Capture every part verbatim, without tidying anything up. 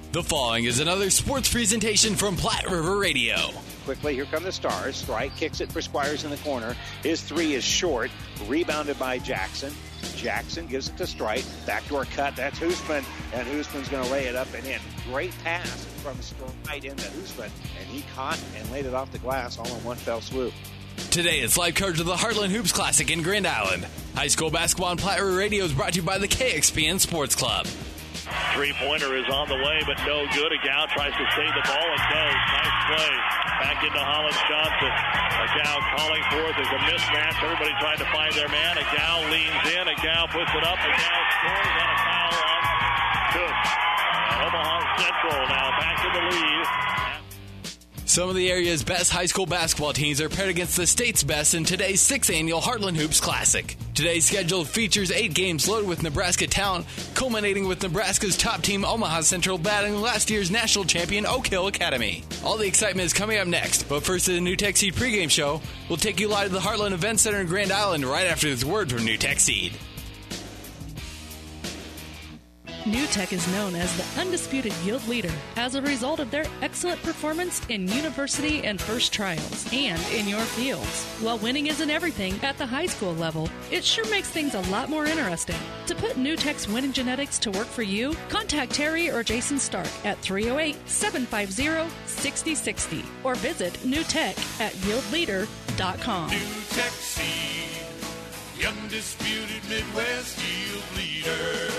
The following is another sports presentation from Platte River Radio. Quickly, here come the Stars. Strike kicks it for Squires in the corner. His three is short, rebounded by Jackson. Jackson gives it to Strike. Backdoor cut, that's Hoosman, and Hoosman's going to lay it up and in. Great pass from Strike into Hoosman, and he caught and laid it off the glass all in one fell swoop. Today, it's live coverage of the Heartland Hoops Classic in Grand Island. High school basketball on Platte River Radio is brought to you by the K X P N Sports Club. Three-pointer is on the way, but no good. Agow tries to save the ball and goes. Nice play. Back into Hollis Johnson. Agow calling for it. There's a mismatch. Everybody trying to find their man. Agow leans in. Agow puts it up. Agow scores on a foul on Cook. And Omaha Central now back in the lead. Some of the area's best high school basketball teams are paired against the state's best in today's sixth annual Heartland Hoops Classic. Today's schedule features eight games loaded with Nebraska talent, culminating with Nebraska's top team Omaha Central battling last year's national champion Oak Hill Academy. All the excitement is coming up next, but first to the New Tech Seed pregame show. We'll take you live to the Heartland Event Center in Grand Island right after this word from New Tech Seed. New Tech is known as the undisputed yield leader as a result of their excellent performance in university and first trials and in your fields. While winning isn't everything at the high school level, it sure makes things a lot more interesting. To put New Tech's winning genetics to work for you, contact Terry or Jason Stark at three oh eight, seven five zero, six oh six oh or visit newtech at yield leader dot com. New Tech Seed, the undisputed Midwest yield leader.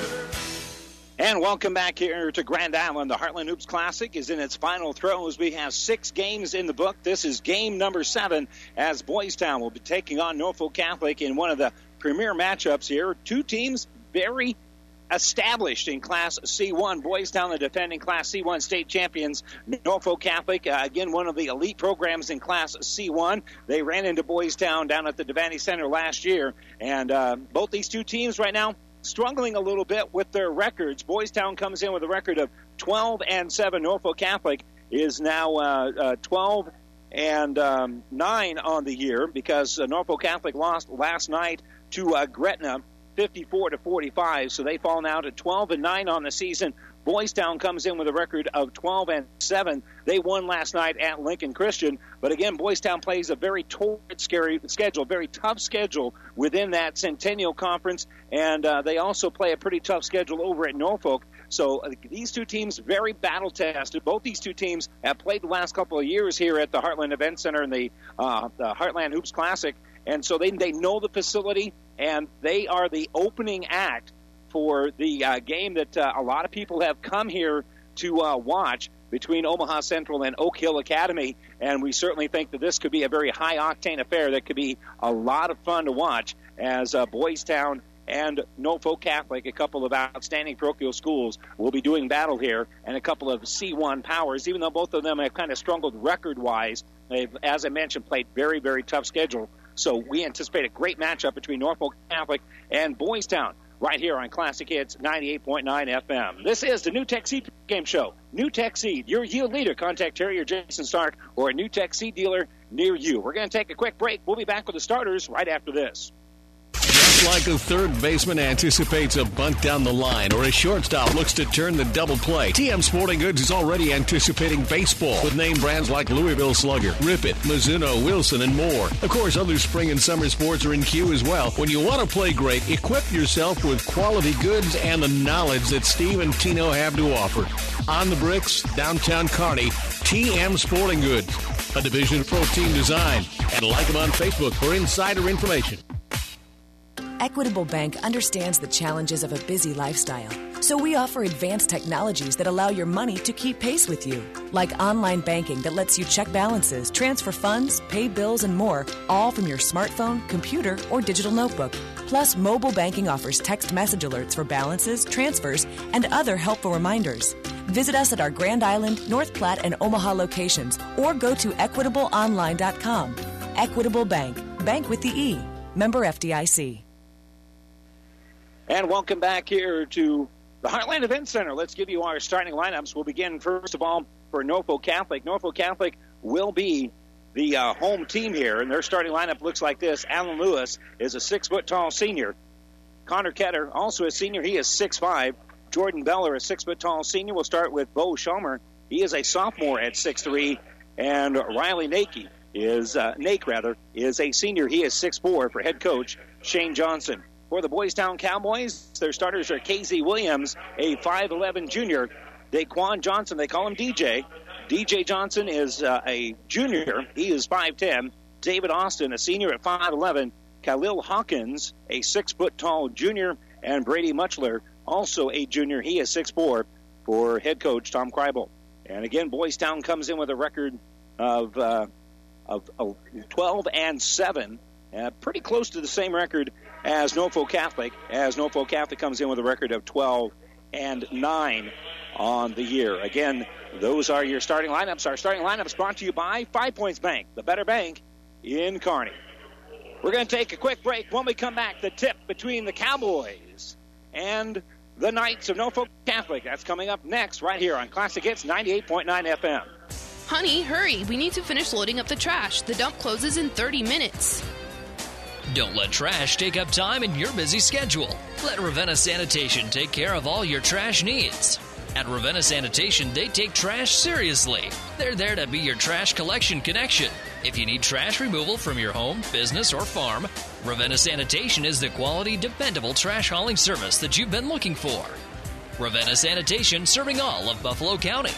And welcome back here to Grand Island. The Heartland Hoops Classic is in its final throes. We have six games in the book. This is game number seven as Boys Town will be taking on Norfolk Catholic in one of the premier matchups here. Two teams very established in Class C one. Boys Town, the defending Class C one state champions. Norfolk Catholic, uh, again, one of the elite programs in Class C one. They ran into Boys Town down at the Devaney Center last year. And uh, both these two teams right now struggling a little bit with their records. Boys Town comes in with a record of twelve and seven. Norfolk Catholic is now uh, uh, twelve and nine on the year because uh, Norfolk Catholic lost last night to uh, Gretna fifty-four to forty-five, so they fall now to twelve and nine on the season. Boys Town comes in with a record of twelve and seven. They won last night at Lincoln Christian. But again, Boys Town plays a very torrid, scary schedule, very tough schedule within that Centennial Conference. And uh, they also play a pretty tough schedule over at Norfolk. So uh, these two teams very battle-tested. Both these two teams have played the last couple of years here at the Heartland Event Center in the, uh, the Heartland Hoops Classic. And so they, they know the facility, and they are the opening act for the uh, game that uh, a lot of people have come here to uh, watch between Omaha Central and Oak Hill Academy. And we certainly think that this could be a very high-octane affair that could be a lot of fun to watch as uh, Boys Town and Norfolk Catholic, a couple of outstanding parochial schools, will be doing battle here, and a couple of C one powers, even though both of them have kind of struggled record-wise. They've, as I mentioned, played very, very tough schedule. So we anticipate a great matchup between Norfolk Catholic and Boys Town right here on Classic Hits ninety-eight point nine F M. This is the New Tech Seed Game Show. New Tech Seed, your yield leader. Contact Terry or Jason Stark or a New Tech Seed dealer near you. We're going to take a quick break. We'll be back with the starters right after this. Just like a third baseman anticipates a bunt down the line or a shortstop looks to turn the double play, T M Sporting Goods is already anticipating baseball with name brands like Louisville Slugger, Rip It, Mizuno, Wilson, and more. Of course, other spring and summer sports are in queue as well. When you want to play great, equip yourself with quality goods and the knowledge that Steve and Tino have to offer. On the Bricks, downtown Kearney, T M Sporting Goods, a division of Pro Team Design. And like them on Facebook for insider information. Equitable Bank understands the challenges of a busy lifestyle, so we offer advanced technologies that allow your money to keep pace with you, like online banking that lets you check balances, transfer funds, pay bills, and more, all from your smartphone, computer, or digital notebook. Plus, mobile banking offers text message alerts for balances, transfers, and other helpful reminders. Visit us at our Grand Island, North Platte, and Omaha locations, or go to equitable online dot com. Equitable Bank. Bank with the E. Member F D I C. And welcome back here to the Heartland Event Center. Let's give you our starting lineups. We'll begin, first of all, for Norfolk Catholic. Norfolk Catholic will be the uh, home team here, and their starting lineup looks like this. Alan Lewis is a six-foot-tall senior. Connor Ketter, also a senior. He is six five. Jordan Beller, a six-foot-tall senior. We'll start with Bo Schomer. He is a sophomore at six three. And Riley Nake is, uh, Nake rather, is a senior. He is six four for head coach Shane Johnson. For the Boys Town Cowboys, their starters are K Z Williams, a five eleven junior. Daquan Johnson, they call him D J. D J Johnson is uh, a junior. He is five ten. David Austin, a senior at five eleven. Khalil Hawkins, a six-foot-tall junior. And Brady Muchler, also a junior. He is six four for head coach Tom Kreibel. And again, Boys Town comes in with a record of, uh, of, of twelve and seven. Uh, pretty close to the same record as Norfolk Catholic, as Norfolk Catholic comes in with a record of twelve and nine on the year. Again, those are your starting lineups. Our starting lineups brought to you by Five Points Bank, the better bank in Kearney. We're going to take a quick break. When we come back, the tip between the Cowboys and the Knights of Norfolk Catholic. That's coming up next right here on Classic Hits ninety-eight point nine F M. Honey, hurry. We need to finish loading up the trash. The dump closes in thirty minutes. Don't let trash take up time in your busy schedule. Let Ravenna Sanitation take care of all your trash needs. At Ravenna Sanitation, they take trash seriously. They're there to be your trash collection connection. If you need trash removal from your home, business, or farm, Ravenna Sanitation is the quality, dependable trash hauling service that you've been looking for. Ravenna Sanitation, serving all of Buffalo County.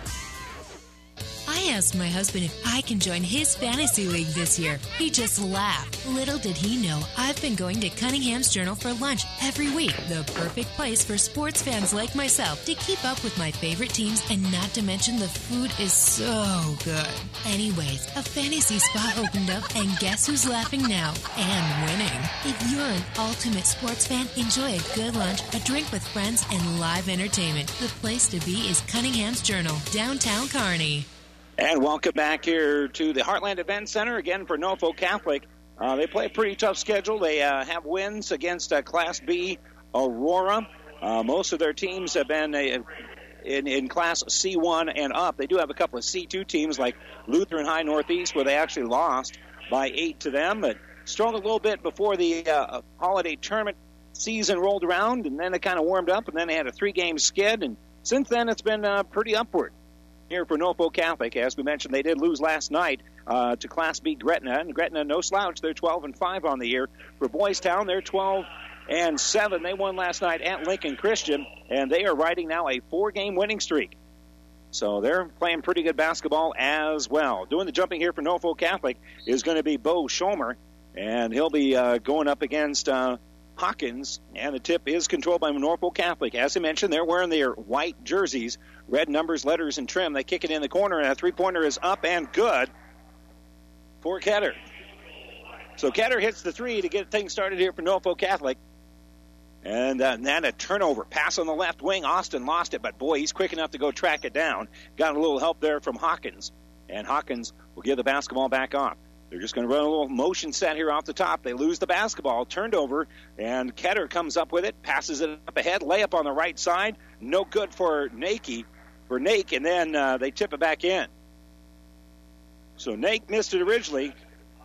I asked my husband if I can join his fantasy league this year. He just laughed. Little did he know, I've been going to Cunningham's Journal for lunch every week. The perfect place for sports fans like myself to keep up with my favorite teams, and not to mention the food is so good. Anyways, a fantasy spot opened up, and guess who's laughing now and winning? If you're an ultimate sports fan, enjoy a good lunch, a drink with friends, and live entertainment. The place to be is Cunningham's Journal, downtown Kearney. And welcome back here to the Heartland Event Center again for Norfolk Catholic. Uh, they play a pretty tough schedule. They uh, have wins against uh, Class B Aurora. Uh, most of their teams have been uh, in, in Class C one and up. They do have a couple of C two teams like Lutheran High Northeast, where they actually lost by eight to them, but struggled a little bit before the uh, holiday tournament season rolled around, and then it kind of warmed up, and then they had a three-game skid, and since then it's been uh, pretty upward here for Norfolk Catholic. As we mentioned, they did lose last night uh, to Class B Gretna, and Gretna no slouch. They're twelve and five on the year. For Boys Town, they're twelve and seven. They won last night at Lincoln Christian, and they are riding now a four-game winning streak. So they're playing pretty good basketball as well. Doing the jumping here for Norfolk Catholic is going to be Bo Schomer, and he'll be uh, going up against uh, Hawkins, and the tip is controlled by Norfolk Catholic. As I mentioned, they're wearing their white jerseys, red numbers, letters, and trim. They kick it in the corner, and a three-pointer is up and good for Ketter. So Ketter hits the three to get things started here for Norfolk Catholic. And uh, then a turnover. Pass on the left wing. Austin lost it, but boy, he's quick enough to go track it down. Got a little help there from Hawkins, and Hawkins will give the basketball back off. They're just going to run a little motion set here off the top. They lose the basketball, turned over, and Ketter comes up with it, passes it up ahead, layup on the right side. No good for Nake, for Nake, and then uh, they tip it back in. So Nake missed it originally.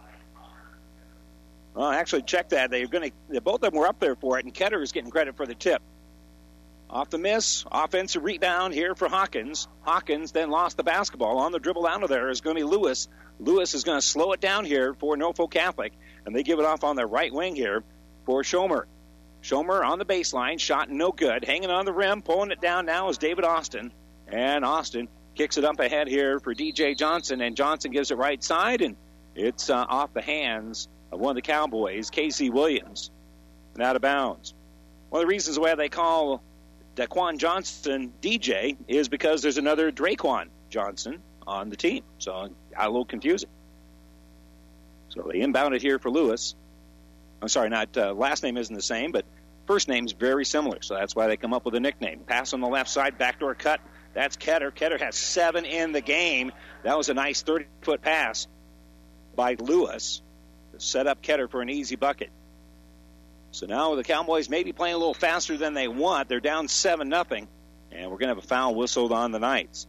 Well, actually, check that. They're going to. Both of them were up there for it, and Ketter is getting credit for the tip. Off the miss, offensive rebound here for Hawkins. Hawkins then lost the basketball. On the dribble out of there is going to be Lewis. Lewis is going to slow it down here for Norfolk Catholic, and they give it off on the right wing here for Schomer. Schomer on the baseline, shot no good. Hanging on the rim, pulling it down now is David Austin. And Austin kicks it up ahead here for D J Johnson, and Johnson gives it right side, and it's uh, off the hands of one of the Cowboys, K Z Williams, and out of bounds. One of the reasons why they call Daquan Johnson D J is because there's another Draquan Johnson on the team. So it got a little confusing. So they inbound it here for Lewis. I'm sorry, not uh, last name isn't the same, but first name's very similar. So that's why they come up with a nickname. Pass on the left side, backdoor cut. That's Ketter. Ketter has seven in the game. That was a nice thirty-foot pass by Lewis to set up Ketter for an easy bucket. So now the Cowboys may be playing a little faster than they want. They're down seven nothing, and we're going to have a foul whistled on the Knights.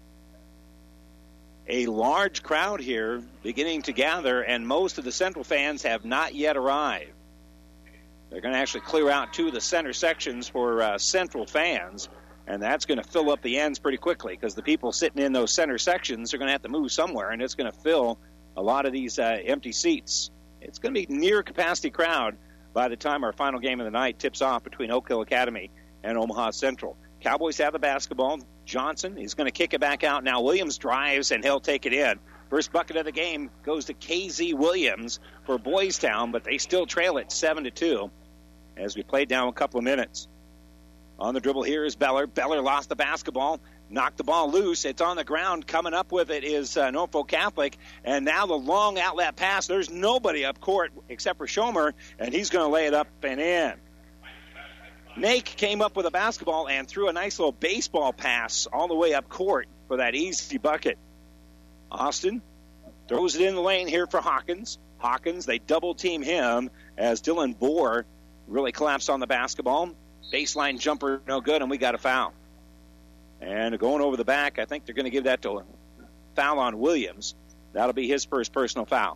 A large crowd here beginning to gather, and most of the Central fans have not yet arrived. They're going to actually clear out two of the center sections for uh, Central fans, And that's going to fill up the ends pretty quickly because the people sitting in those center sections are going to have to move somewhere, and it's going to fill a lot of these uh, empty seats. It's going to be near capacity crowd by the time our final game of the night tips off between Oak Hill Academy and Omaha Central. Cowboys have the basketball. Johnson is going to kick it back out. Now Williams drives, and he'll take it in. First bucket of the game goes to K Z Williams for Boys Town, but they still trail it seven to two as we played down a couple of minutes. On the dribble here is Beller. Beller lost the basketball, knocked the ball loose. It's on the ground. Coming up with it is uh, Norfolk Catholic. And now the long outlet pass. There's nobody up court except for Schomer, and he's going to lay it up and in. Nake came up with a basketball and threw a nice little baseball pass all the way up court for that easy bucket. Austin throws it in the lane here for Hawkins. Hawkins, they double-team him as Dylan Bohr really collapsed on the basketball. Baseline jumper, no good, and we got a foul. And going over the back, I think they're going to give that to a foul on Williams. That'll be his first personal foul.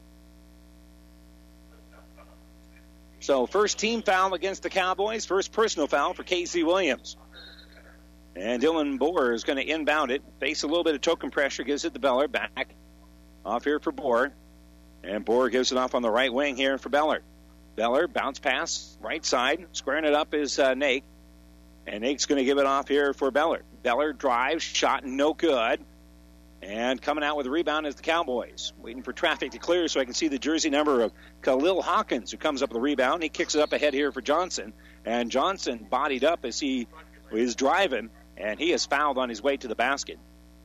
So first team foul against the Cowboys, first personal foul for K Z Williams. And Dylan Bohr is going to inbound it, face a little bit of token pressure, gives it to Beller, back off here for Bohr. And Bohr gives it off on the right wing here for Beller. Beller, bounce pass, right side. Squaring it up is uh, Nate. And Nate's going to give it off here for Beller. Beller drives, shot no good. And coming out with a rebound is the Cowboys. Waiting for traffic to clear so I can see the jersey number of Khalil Hawkins, who comes up with a rebound. He kicks it up ahead here for Johnson. And Johnson bodied up as he is driving, and he is fouled on his way to the basket.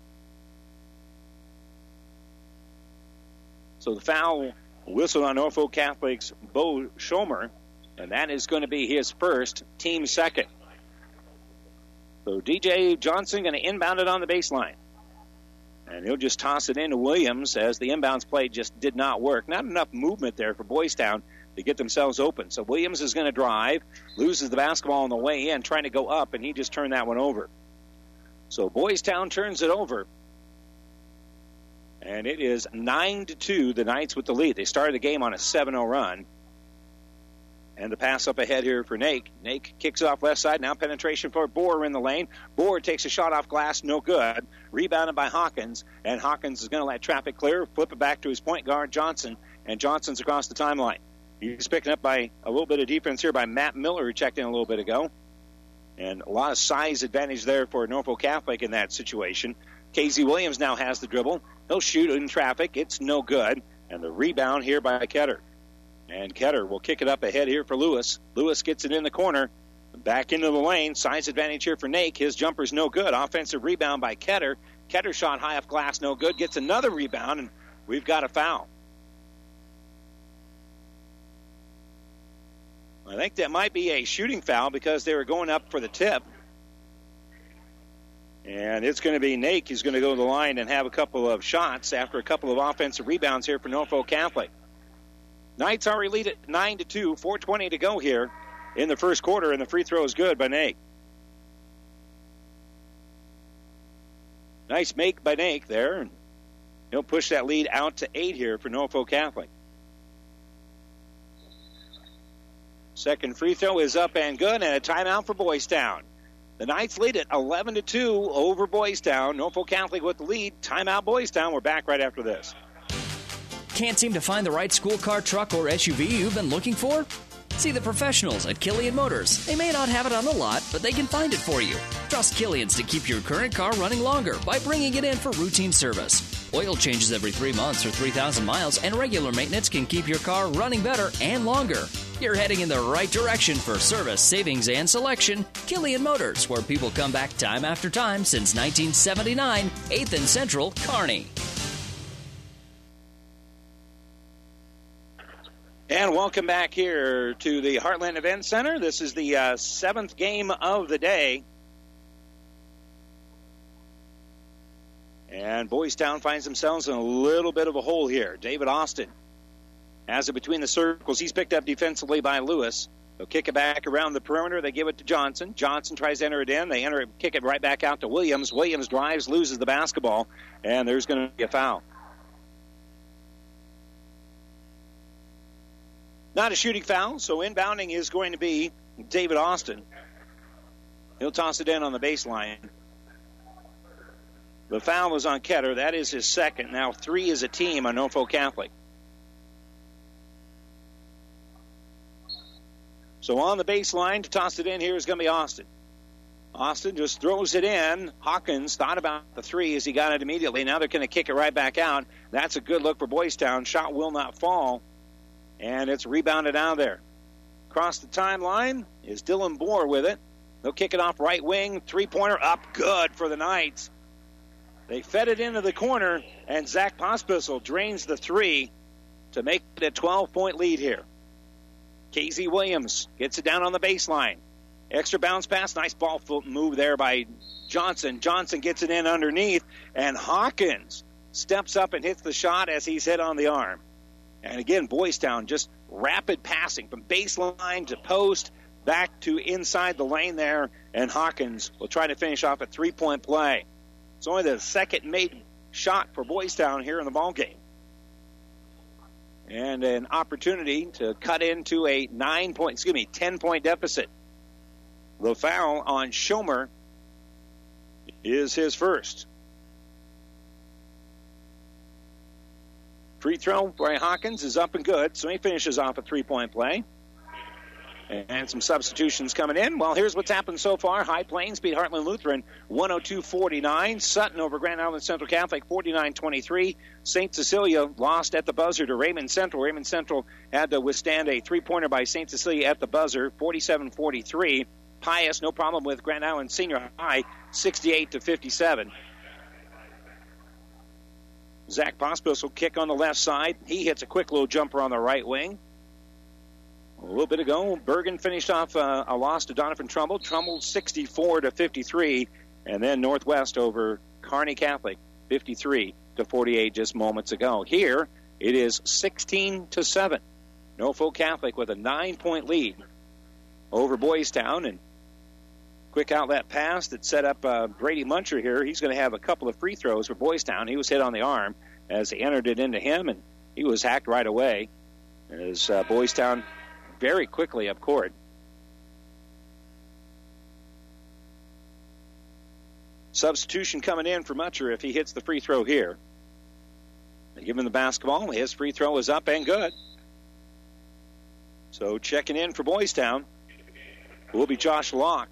So the foul whistled on Norfolk Catholic's Bo Schomer, and that is going to be his first, team second. So D J Johnson going to inbound it on the baseline. And he'll just toss it into Williams as the inbounds play just did not work. Not enough movement there for Boys Town to get themselves open. So Williams is going to drive, loses the basketball on the way in, trying to go up, and he just turned that one over. So Boys Town turns it over. And it is nine to two, the Knights with the lead. They started the game on a seven oh run. And the pass up ahead here for Nake. Nake kicks off left side. Now penetration for Bohr in the lane. Bohr takes a shot off glass. No good. Rebounded by Hawkins. And Hawkins is going to let traffic clear. Flip it back to his point guard, Johnson. And Johnson's across the timeline. He's picking up by a little bit of defense here by Matt Miller, who checked in a little bit ago. And a lot of size advantage there for Norfolk Catholic in that situation. K Z Williams now has the dribble. He'll shoot in traffic. It's no good. And the rebound here by Ketter. And Ketter will kick it up ahead here for Lewis. Lewis gets it in the corner. Back into the lane. Size advantage here for Nake. His jumper's no good. Offensive rebound by Ketter. Ketter shot high off glass, no good. Gets another rebound, and we've got a foul. I think that might be a shooting foul because they were going up for the tip. And it's going to be Nake who's going to go to the line and have a couple of shots after a couple of offensive rebounds here for Norfolk Catholic. Knights already lead at nine to two, four twenty to go here in the first quarter, and the free throw is good by Nake. Nice make by Nake there, and he'll push that lead out to eight here for Norfolk Catholic. Second free throw is up and good, and a timeout for Boys Town. The Knights lead at eleven to two over Boys Town. Norfolk Catholic with the lead. Timeout Boys Town. We're back right after this. Can't seem to find the right school car, truck, or S U V you've been looking for? See the professionals at Killian Motors. They may not have it on the lot, but they can find it for you. Trust Killian's to keep your current car running longer by bringing it in for routine service. Oil changes every three months or three thousand miles, and regular maintenance can keep your car running better and longer. You're heading in the right direction for service, savings, and selection. Killian Motors, where people come back time after time since nineteen seventy-nine, eighth and Central, Kearney. And welcome back here to the Heartland Event Center. This is the uh, seventh game of the day. And Boys Town finds themselves in a little bit of a hole here. David Austin has it between the circles. He's picked up defensively by Lewis. They'll kick it back around the perimeter. They give it to Johnson. Johnson tries to enter it in. They enter it, kick it right back out to Williams. Williams drives, loses the basketball, and there's going to be a foul. Not a shooting foul, so inbounding is going to be David Austin. He'll toss it in on the baseline. The foul was on Ketter. That is his second. Now three is a team on Norfolk Catholic. So on the baseline to toss it in here is going to be Austin. Austin just throws it in. Hawkins thought about the three as he got it immediately. Now they're going to kick it right back out. That's a good look for Boys Town. Shot will not fall, and it's rebounded out of there. Across the timeline is Dylan Bohr with it. They'll kick it off right wing. Three-pointer up good for the Knights. They fed it into the corner, and Zach Pospisil drains the three to make it a twelve-point lead here. Casey Williams gets it down on the baseline. Extra bounce pass. Nice ball move there by Johnson. Johnson gets it in underneath, and Hawkins steps up and hits the shot as he's hit on the arm. And again, Boys Town just rapid passing from baseline to post, back to inside the lane there, and Hawkins will try to finish off a three-point play. It's only the second made shot for Boys Town here in the ballgame. And an opportunity to cut into a nine-point, excuse me, ten-point deficit. The foul on Schomer is his first. Free throw by Hawkins is up and good, so he finishes off a three-point play. And some substitutions coming in. Well, here's what's happened so far. High Plains beat Heartland Lutheran one oh two forty-nine. Sutton over Grand Island Central Catholic forty-nine twenty-three. Saint Cecilia lost at the buzzer to Raymond Central. Raymond Central had to withstand a three-pointer by Saint Cecilia at the buzzer, forty-seven forty-three. Pius, no problem with Grand Island Senior High, sixty-eight to fifty-seven. Zach Pospisil will kick on the left side. He hits a quick little jumper on the right wing. A little bit ago, Bergen finished off uh, a loss to Donovan Trumbull. Trumbull sixty-four to fifty-three, and then Northwest over Kearney Catholic fifty-three to forty-eight just moments ago. Here, it is sixteen to seven. Norfolk Catholic with a nine-point lead over Boys Town, and quick outlet pass that set up uh, Brady Muncher here. He's going to have a couple of free throws for Boys Town. He was hit on the arm as they entered it into him, and he was hacked right away as uh, Boys Town very quickly up court. Substitution coming in for Muncher if he hits the free throw here. They give him the basketball. His free throw is up and good. So checking in for Boys Town will be Josh Locke.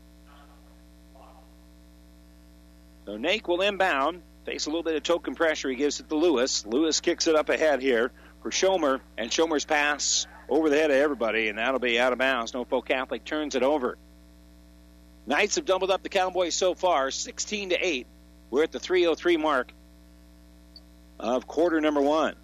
So Nake will inbound, face a little bit of token pressure. He gives it to Lewis. Lewis kicks it up ahead here for Schomer, and Schomer's pass over the head of everybody, and that'll be out of bounds. Norfolk Catholic turns it over. Knights have doubled up the Cowboys so far, sixteen to eight. We're at the three oh three mark of quarter number one.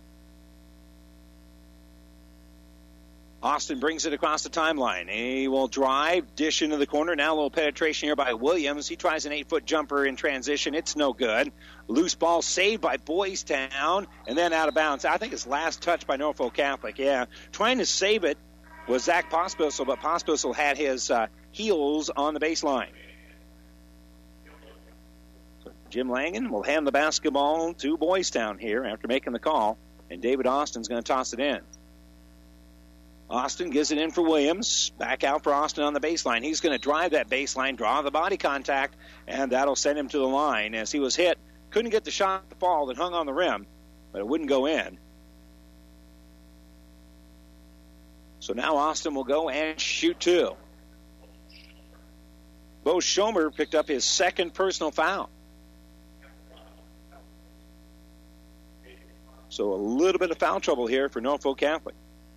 Austin brings it across the timeline. He will drive, dish into the corner. Now a little penetration here by Williams. He tries an eight-foot jumper in transition. It's no good. Loose ball saved by Boys Town, and then out of bounds. I think it's last touch by Norfolk Catholic, yeah. Trying to save it was Zach Pospisil, but Pospisil had his uh, heels on the baseline. So Jim Langen will hand the basketball to Boys Town here after making the call, and David Austin's going to toss it in. Austin gives it in for Williams. Back out for Austin on the baseline. He's going to drive that baseline, draw the body contact, and that'll send him to the line as he was hit. Couldn't get the shot to fall that hung on the rim, but it wouldn't go in. So now Austin will go and shoot two. Bo Schomer picked up his second personal foul. So a little bit of foul trouble here for Norfolk Catholic.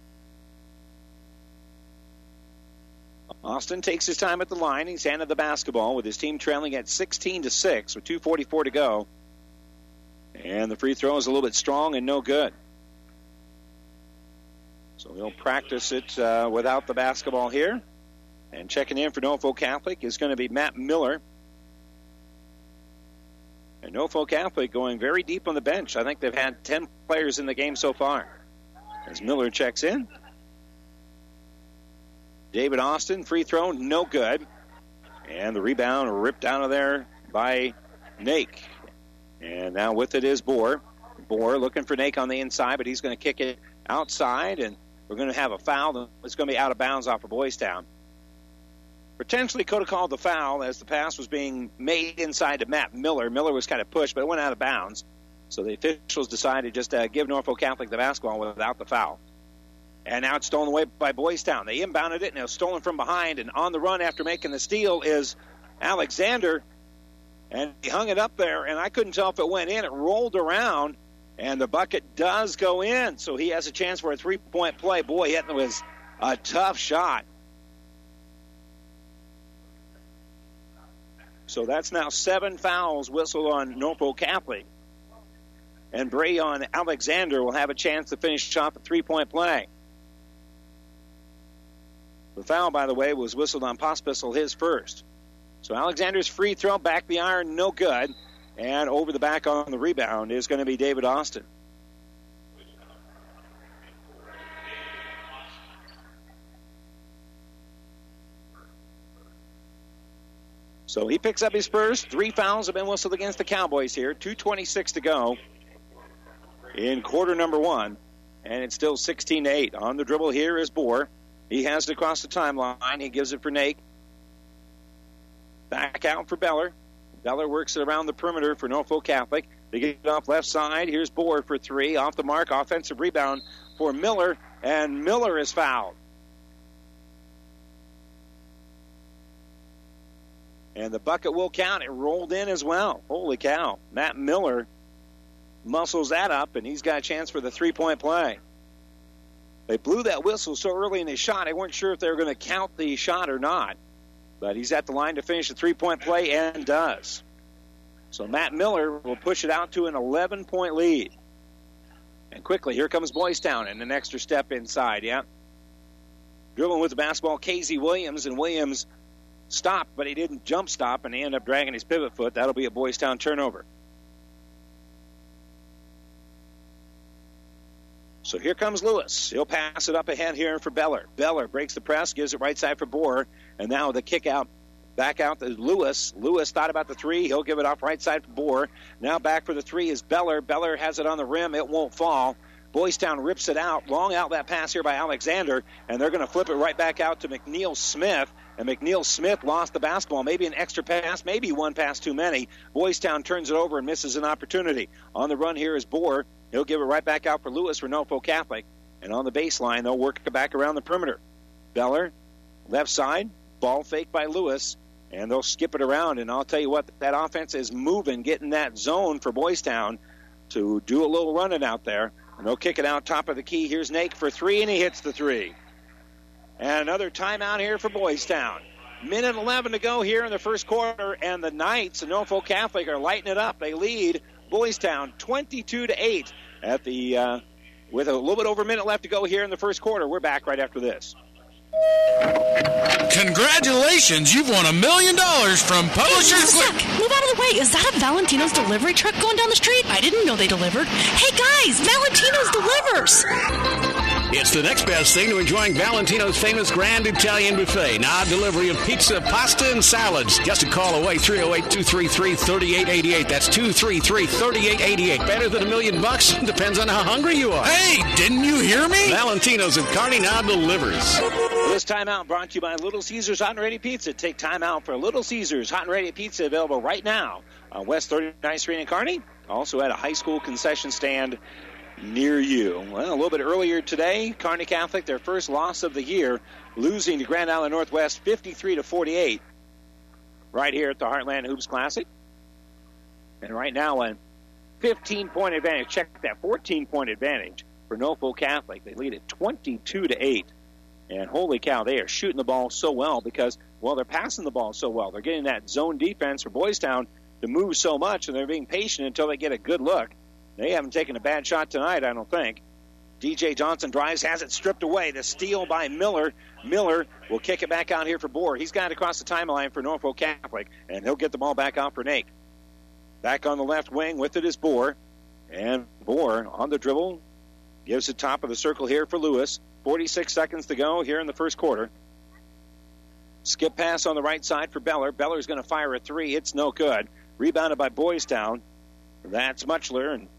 Austin takes his time at the line. He's handed the basketball with his team trailing at sixteen to six with two forty-four to go. And the free throw is a little bit strong and no good. So he'll practice it uh, without the basketball here. And checking in for Norfolk Catholic is going to be Matt Miller. And Norfolk Catholic going very deep on the bench. I think they've had ten players in the game so far. As Miller checks in. David Austin, free throw, no good. And the rebound ripped out of there by Nake. And now with it is Bohr. Bohr looking for Nake on the inside, but he's going to kick it outside, and we're going to have a foul. It's going to be out of bounds off of Boys Town. potentially could have called the foul as the pass was being made inside to Matt Miller. Miller was kind of pushed, but it went out of bounds. So the officials decided just to give Norfolk Catholic the basketball without the foul. And now it's stolen away by Boys Town. They inbounded it, and it was stolen from behind. And on the run after making the steal is Alexander. And he hung it up there, and I couldn't tell if it went in. It rolled around, and the bucket does go in. So he has a chance for a three-point play. Boy, it was a tough shot. So that's now seven fouls whistled on Norfolk Catholic. And Brayon Alexander will have a chance to finish off a three-point play. The foul, by the way, was whistled on Pospisil, his first. So Alexander's free throw, back the iron, no good. And over the back on the rebound is going to be David Austin. So he picks up his first. Three fouls have been whistled against the Cowboys here. two twenty-six to go in quarter number one. And it's still sixteen to eight. On the dribble here is Bohr. He has it across the timeline. He gives it for Nake. Back out for Beller. Beller works it around the perimeter for Norfolk Catholic. They get it off left side. Here's Bohr for three. Off the mark. Offensive rebound for Miller. And Miller is fouled. And the bucket will count. It rolled in as well. Holy cow. Matt Miller muscles that up, and he's got a chance for the three-point play. They blew that whistle so early in his shot, I weren't sure if they were going to count the shot or not. But he's at the line to finish the three-point play and does. So Matt Miller will push it out to an eleven-point lead. And quickly, here comes Boys Town and an extra step inside, yeah. Dribbling with the basketball, Casey Williams, and Williams stopped, but he didn't jump stop, and he ended up dragging his pivot foot. That'll be a Boys Town turnover. So here comes Lewis. He'll pass it up ahead here for Beller. Beller breaks the press, gives it right side for Bohr, and now the kick out, back out to Lewis. Lewis thought about the three. He'll give it off right side for Bohr. Now back for the three is Beller. Beller has it on the rim. It won't fall. Boys Town rips it out. Long out that pass here by Alexander, and they're going to flip it right back out to McNeil Smith. And McNeil Smith lost the basketball. Maybe an extra pass, maybe one pass too many. Boys Town turns it over and misses an opportunity. On the run here is Bohr. He'll give it right back out for Lewis for Norfolk Catholic. And on the baseline, they'll work it back around the perimeter. Beller, left side, ball fake by Lewis, and they'll skip it around. And I'll tell you what, that offense is moving, getting that zone for Boys Town to do a little running out there. And they'll kick it out top of the key. Here's Nake for three, and he hits the three. And another timeout here for Boys Town. Minute eleven to go here in the first quarter, and the Knights of Norfolk Catholic are lighting it up. They lead Boys Town twenty-two to eight at the uh, with a little bit over a minute left to go here in the first quarter. We're back right after this. Congratulations, you've won a million dollars from Publishers. Hey, Zach, move out of the way. Is that a Valentino's delivery truck going down the street? I didn't know they delivered. Hey, guys, Valentino's delivers. It's the next best thing to enjoying Valentino's famous Grand Italian Buffet. Now delivery of pizza, pasta, and salads. Just a call away, three oh eight, two three three, three eight eight eight. That's two three three, three eight eight eight. Better than a million bucks? Depends on how hungry you are. Hey, didn't you hear me? Valentino's of Kearney now delivers. This timeout brought to you by Little Caesars Hot and Ready Pizza. Take time out for Little Caesars Hot and Ready Pizza, available right now on West thirty-ninth Street in Kearney. Also at a high school concession stand near you. Well, a little bit earlier today, Kearney Catholic, their first loss of the year, losing to Grand Island Northwest fifty-three to forty-eight right here at the Heartland Hoops Classic. And right now, a fifteen-point advantage. Check that, fourteen-point advantage for Norfolk Catholic. They lead at twenty-two to eight. And holy cow, they are shooting the ball so well because, well, they're passing the ball so well. They're getting that zone defense for Boys Town to move so much, and they're being patient until they get a good look. They haven't taken a bad shot tonight, I don't think. D J Johnson drives, has it stripped away. The steal by Miller. Miller will kick it back out here for Bohr. He's got it across the timeline for Norfolk Catholic, and he'll get the ball back out for Nake. Back on the left wing with it is Bohr. And Bohr on the dribble gives it top of the circle here for Lewis. forty-six seconds to go here in the first quarter. Skip pass on the right side for Beller. Beller's going to fire a three. It's no good. Rebounded by Boys Town. That's Muchler, and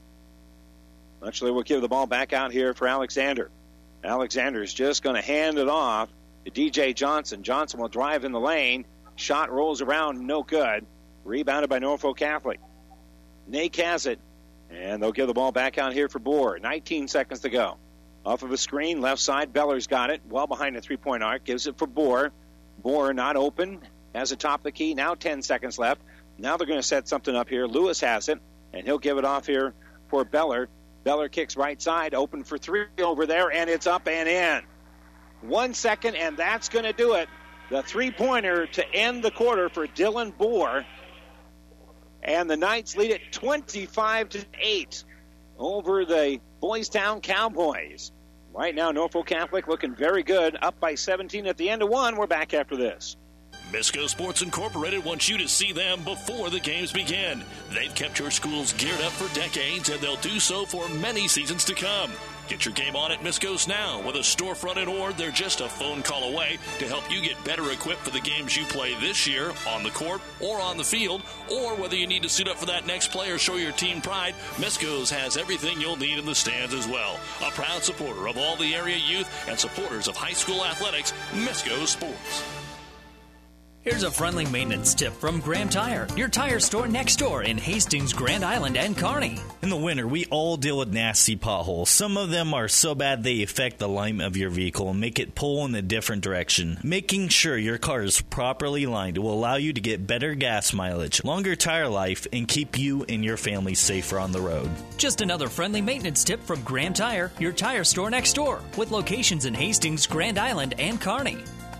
Muchler will give the ball back out here for Alexander. Alexander is just going to hand it off to D J Johnson. Johnson will drive in the lane. Shot rolls around, no good. Rebounded by Norfolk Catholic. Nake has it, and they'll give the ball back out here for Bohr. nineteen seconds to go. Off of a screen, left side, Beller's got it, well behind the three-point arc, gives it for Bohr. Bohr not open, has it top of the key, now ten seconds left. Now they're going to set something up here. Lewis has it, and he'll give it off here for Beller. Beller kicks right side, open for three over there, and it's up and in. One second, and that's going to do it. The three-pointer to end the quarter for Dylan Bohr. And the Knights lead it twenty-five to eight over the Boys Town Cowboys. Right now, Norfolk Catholic looking very good, up by seventeen at the end of one. We're back after this. Misco Sports Incorporated wants you to see them before the games begin. They've kept your schools geared up for decades, and they'll do so for many seasons to come. Get your game on at Misco's now. With a storefront in Ord, they're just a phone call away to help you get better equipped for the games you play this year on the court or on the field, or whether you need to suit up for that next play or show your team pride, Misco's has everything you'll need in the stands as well. A proud supporter of all the area youth and supporters of high school athletics, Misco Sports. Here's a friendly maintenance tip from Graham Tire, your tire store next door in Hastings, Grand Island, and Kearney. In the winter, we all deal with nasty potholes. Some of them are so bad they affect the alignment of your vehicle and make it pull in a different direction. Making sure your car is properly lined will allow you to get better gas mileage, longer tire life, and keep you and your family safer on the road. Just another friendly maintenance tip from Graham Tire, your tire store next door, with locations in Hastings, Grand Island, and Kearney.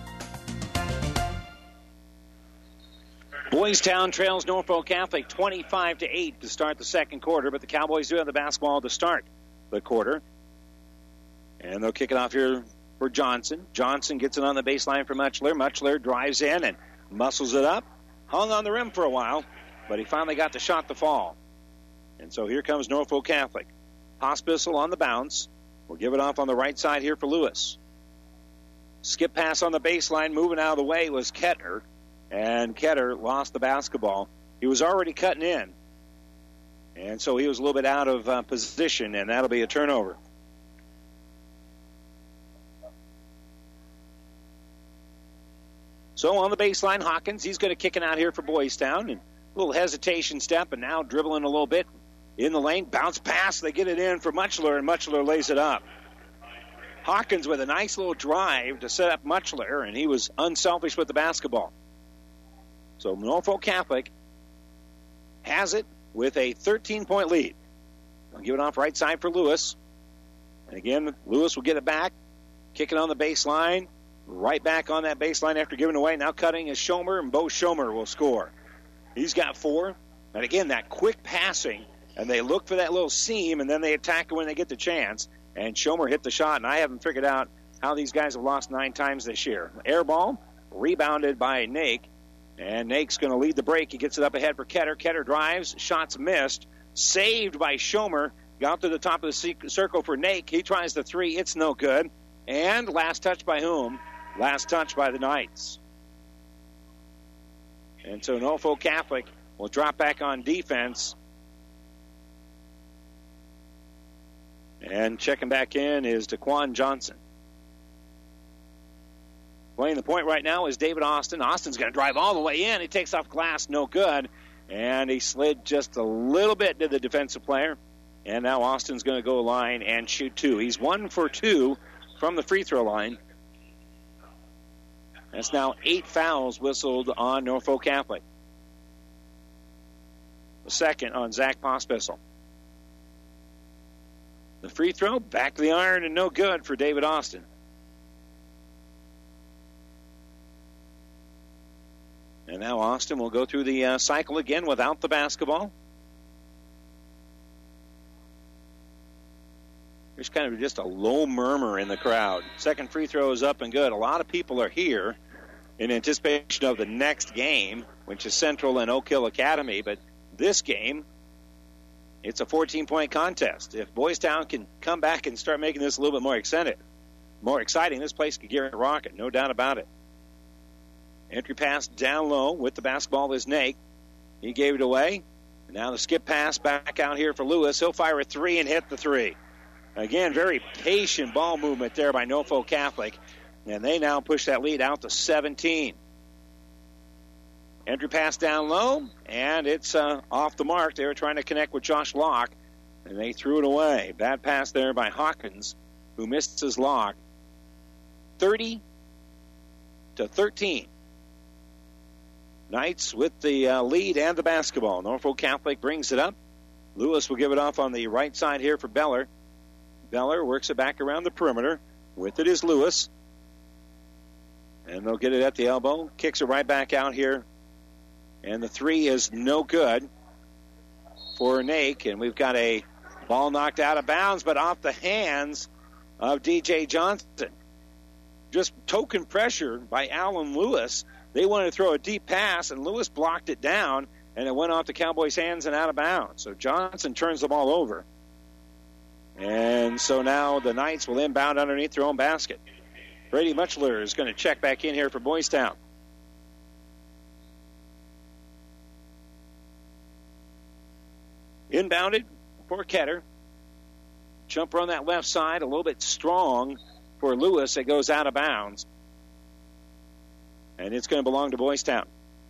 Boys Town trails Norfolk Catholic twenty-five to eight to start the second quarter, but the Cowboys do have the basketball to start the quarter. And they'll kick it off here for Johnson. Johnson gets it on the baseline for Muchler. Muchler drives in and muscles it up. Hung on the rim for a while, but he finally got the shot to fall. And so here comes Norfolk Catholic. Pospisil on the bounce. We'll give it off on the right side here for Lewis. Skip pass on the baseline. Moving out of the way was Kettner. And Ketter lost the basketball. He was already cutting in. And so he was a little bit out of uh, position, and that'll be a turnover. So on the baseline, Hawkins, he's going to kick it out here for Boys Town. And a little hesitation step, and now dribbling a little bit in the lane. Bounce pass, they get it in for Muchler, and Muchler lays it up. Hawkins with a nice little drive to set up Muchler, and he was unselfish with the basketball. So Norfolk Catholic has it with a thirteen-point lead. I'll give it off right side for Lewis. And again, Lewis will get it back. Kick it on the baseline. Right back on that baseline after giving away. Now cutting is Schomer, and Bo Schomer will score. He's got four. And again, that quick passing. And they look for that little seam, and then they attack it when they get the chance. And Schomer hit the shot, and I haven't figured out how these guys have lost nine times this year. Air ball, rebounded by Nake. And Nake's going to lead the break. He gets it up ahead for Ketter. Ketter drives. Shots missed. Saved by Schomer. Got to the top of the circle for Nake. He tries the three. It's no good. And last touch by whom? Last touch by the Knights. And so Norfolk Catholic will drop back on defense. And checking back in is Daquan Johnson. Playing the point right now is David Austin. Austin's going to drive all the way in. He takes off glass, no good. And he slid just a little bit to the defensive player. And now Austin's going to go line and shoot two. He's one for two from the free throw line. That's now eight fouls whistled on Norfolk Catholic. The second on Zach Pospisil. The free throw, back to the iron, and no good for David Austin. And now Austin will go through the uh, cycle again without the basketball. There's kind of just a low murmur in the crowd. Second free throw is up and good. A lot of people are here in anticipation of the next game, which is Central and Oak Hill Academy. But this game, it's a fourteen-point contest. If Boys Town can come back and start making this a little bit more exciting, more exciting, this place could get a rocket, no doubt about it. Entry pass down low with the basketball is Nake. He gave it away. And now the skip pass back out here for Lewis. He'll fire a three and hit the three. Again, very patient ball movement there by Norfolk Catholic. And they now push that lead out to seventeen. Entry pass down low, and it's uh, off the mark. They were trying to connect with Josh Locke, and they threw it away. Bad pass there by Hawkins, who missed his lock. thirty to thirteen. Knights with the uh, lead and the basketball. Norfolk Catholic brings it up. Lewis will give it off on the right side here for Beller. Beller works it back around the perimeter. With it is Lewis. And they'll get it at the elbow. Kicks it right back out here. And the three is no good for Nake. And we've got a ball knocked out of bounds, but off the hands of D J Johnson. Just token pressure by Alan Lewis. They wanted to throw a deep pass, and Lewis blocked it down, and it went off the Cowboys' hands and out of bounds. So Johnson turns the ball over. And so now the Knights will inbound underneath their own basket. Brady Muchler is going to check back in here for Boys Town. Inbounded for Ketter. Jumper on that left side, a little bit strong for Lewis. It goes out of bounds. And it's going to belong to Boys Town.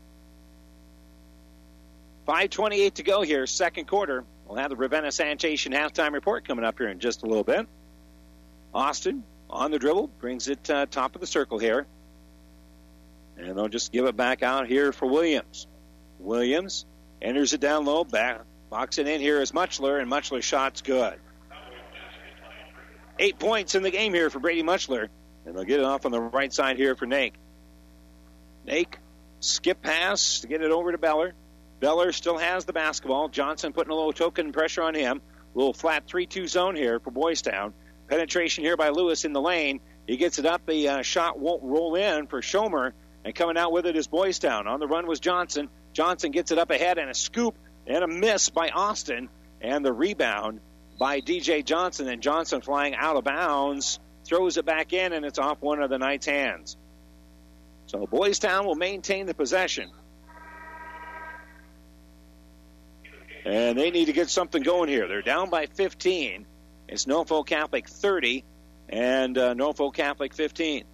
five twenty-eight to go here, second quarter. We'll have the Ravenna Sanitation halftime report coming up here in just a little bit. Austin on the dribble, brings it uh, top of the circle here. And they'll just give it back out here for Williams. Williams enters it down low, back, box it in here is Muchler, and Muchler's shot's good. Eight points in the game here for Brady Muchler. And they'll get it off on the right side here for Nake. Nake, skip pass to get it over to Beller. Beller still has the basketball. Johnson putting a little token pressure on him. A little flat three two zone here for Boys Town. Penetration here by Lewis in the lane. He gets it up. The uh, shot won't roll in for Schomer. And coming out with it is Boys Town. On the run was Johnson. Johnson gets it up ahead, and a scoop and a miss by Austin. And the rebound by D J Johnson. And Johnson flying out of bounds. Throws it back in, and it's off one of the Knights' hands. So Boys Town will maintain the possession. And they need to get something going here. They're down by fifteen. It's Norfolk Catholic thirty and uh, Norfolk Catholic fifteen.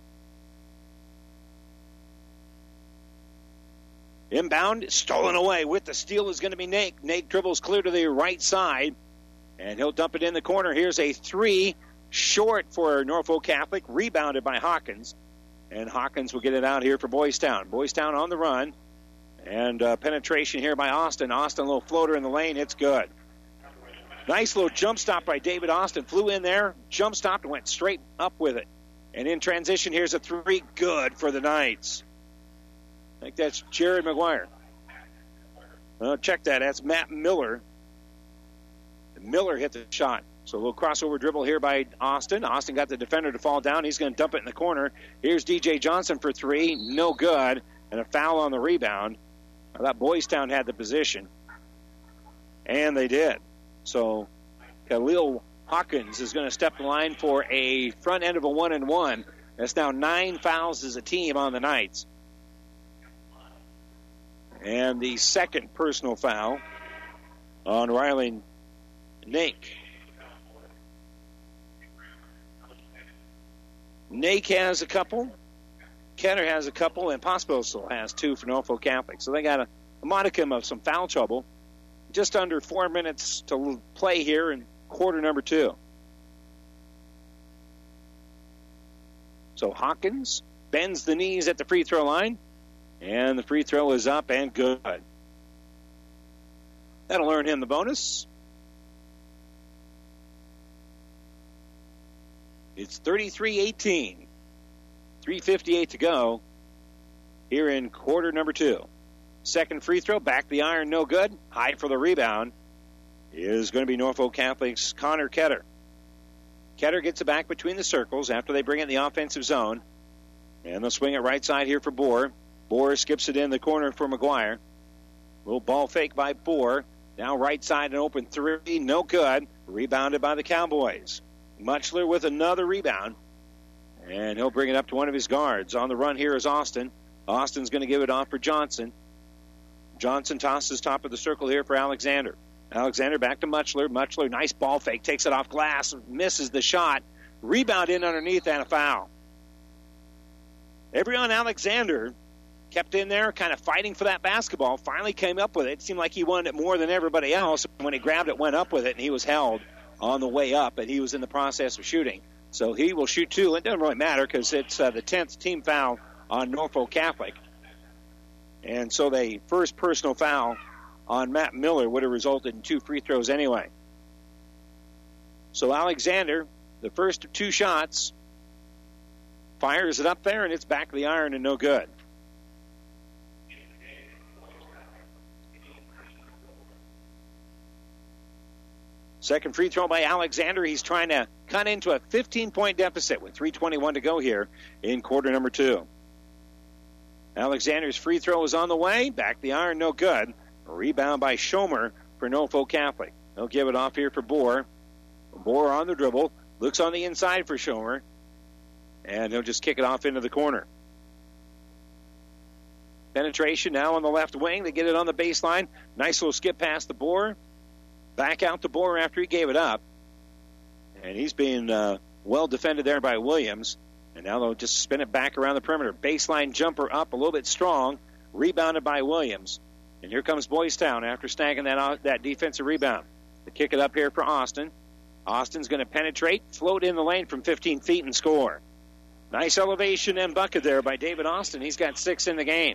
Inbound, stolen away. With the steal is going to be Nake. Nake dribbles clear to the right side, and he'll dump it in the corner. Here's a three short for Norfolk Catholic, rebounded by Hawkins. And Hawkins will get it out here for Boys Town. Boys Town on the run. And uh, penetration here by Austin. Austin, a little floater in the lane. It's good. Nice little jump stop by David Austin. Flew in there, jump stopped, and went straight up with it. And in transition, here's a three. Good for the Knights. I think that's Jared McGuire. Uh, check that. That's Matt Miller. Miller hit the shot. So a little crossover dribble here by Austin. Austin got the defender to fall down. He's going to dump it in the corner. Here's D J Johnson for three. No good. And a foul on the rebound. I thought Boys Town had the position. And they did. So Khalil Hawkins is going to step the line for a front end of a one and one. That's now nine fouls as a team on the Knights. And the second personal foul on Riley Nake. Nake has a couple. Kenner has a couple, and Pospisil has two for Norfolk Catholic. So they got a, a modicum of some foul trouble. Just under four minutes to play here in quarter number two. So Hawkins bends the knees at the free throw line, and the free throw is up and good. That'll earn him the bonus. It's thirty-three eighteen. three fifty-eight to go here in quarter number two. Second free throw, back the iron, no good. High for the rebound is going to be Norfolk Catholic's Connor Ketter. Ketter gets it back between the circles after they bring it in the offensive zone. And they'll swing it right side here for Bohr. Bohr skips it in the corner for McGuire. Little ball fake by Bohr. Now right side, an open three, no good. Rebounded by the Cowboys. Muchler with another rebound. And he'll bring it up to one of his guards. On the run here is Austin. Austin's going to give it off for Johnson. Johnson tosses top of the circle here for Alexander. Alexander back to Muchler. Muchler, nice ball fake. Takes it off glass. Misses the shot. Rebound in underneath and a foul. Everyone Alexander kept in there, kind of fighting for that basketball, finally came up with it. It seemed like he wanted it more than everybody else. When he grabbed it, went up with it, and he was held on the way up, and he was in the process of shooting. So he will shoot two. It doesn't really matter because it's uh, the tenth team foul on Norfolk Catholic. And so the first personal foul on Matt Miller would have resulted in two free throws anyway. So Alexander, the first two shots, fires it up there, and it's back of the iron and no good. Second free throw by Alexander. He's trying to cut into a fifteen-point deficit with three twenty-one to go here in quarter number two. Alexander's free throw is on the way. Back the iron, no good. A rebound by Schomer for Norfolk Catholic. They'll give it off here for Bohr. Bohr on the dribble. Looks on the inside for Schomer. And he'll just kick it off into the corner. Penetration now on the left wing. They get it on the baseline. Nice little skip past the Bohr. Back out to Bohr after he gave it up. And he's being uh, well defended there by Williams. And now they'll just spin it back around the perimeter. Baseline jumper up a little bit strong. Rebounded by Williams. And here comes Boys Town after snagging that, uh, that defensive rebound. They kick it up here for Austin. Austin's going to penetrate, float in the lane from fifteen feet and score. Nice elevation and bucket there by David Austin. He's got six in the game.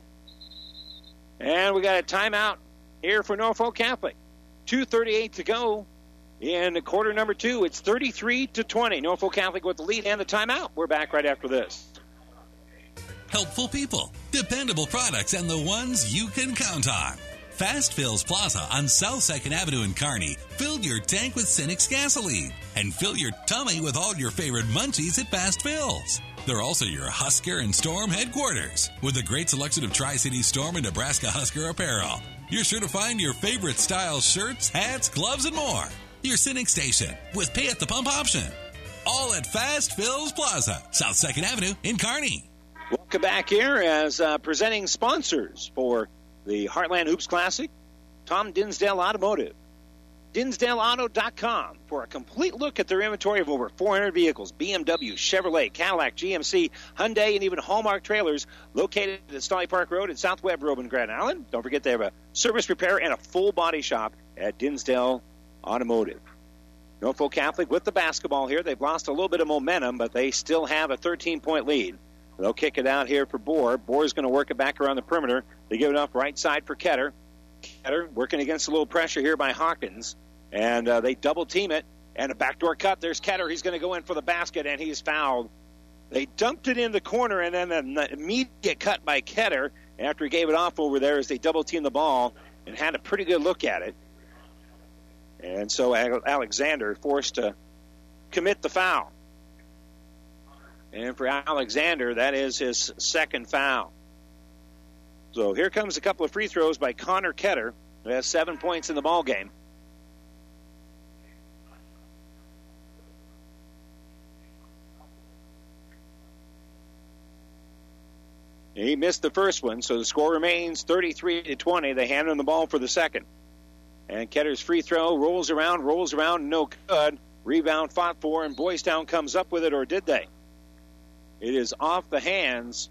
And we got a timeout here for Norfolk Catholic. two thirty-eight to go in quarter number two. It's thirty-three to twenty. Norfolk Catholic with the lead and the timeout. We're back right after this. Helpful people, dependable products, and the ones you can count on. Fast Fills Plaza on South second Avenue in Kearney filled your tank with Cenex gasoline and fill your tummy with all your favorite munchies at Fast Fills. They're also your Husker and Storm headquarters with a great selection of Tri-City Storm and Nebraska Husker apparel. You're sure to find your favorite style shirts, hats, gloves, and more. Your Cenex station with pay at the pump option. All at Fast Fills Plaza, South second Avenue in Kearney. Welcome back here as uh, presenting sponsors for the Heartland Hoops Classic, Tom Dinsdale Automotive. Dinsdale Auto dot com for a complete look at their inventory of over four hundred vehicles, B M W, Chevrolet, Cadillac, G M C, Hyundai, and even Hallmark trailers located at Stolly Park Road and South Webb Road in Grand Island. Don't forget they have a service repair and a full body shop at Dinsdale Automotive. Norfolk Catholic with the basketball here. They've lost a little bit of momentum, but they still have a thirteen-point lead. They'll kick it out here for Bohr. Bohr's going to work it back around the perimeter. They give it off right side for Ketter. Ketter working against a little pressure here by Hawkins. And uh, they double-team it. And a backdoor cut. There's Ketter. He's going to go in for the basket, and he's fouled. They dumped it in the corner, and then an immediate cut by Ketter after he gave it off over there as they double-teamed the ball and had a pretty good look at it. And so Alexander forced to commit the foul. And for Alexander, that is his second foul. So here comes a couple of free throws by Connor Ketter, who has seven points in the ball game. He missed the first one, so the score remains thirty-three to twenty. They hand him the ball for the second. And Ketter's free throw rolls around, rolls around, no good. Rebound fought for, and Boys Town comes up with it, or did they? It is off the hands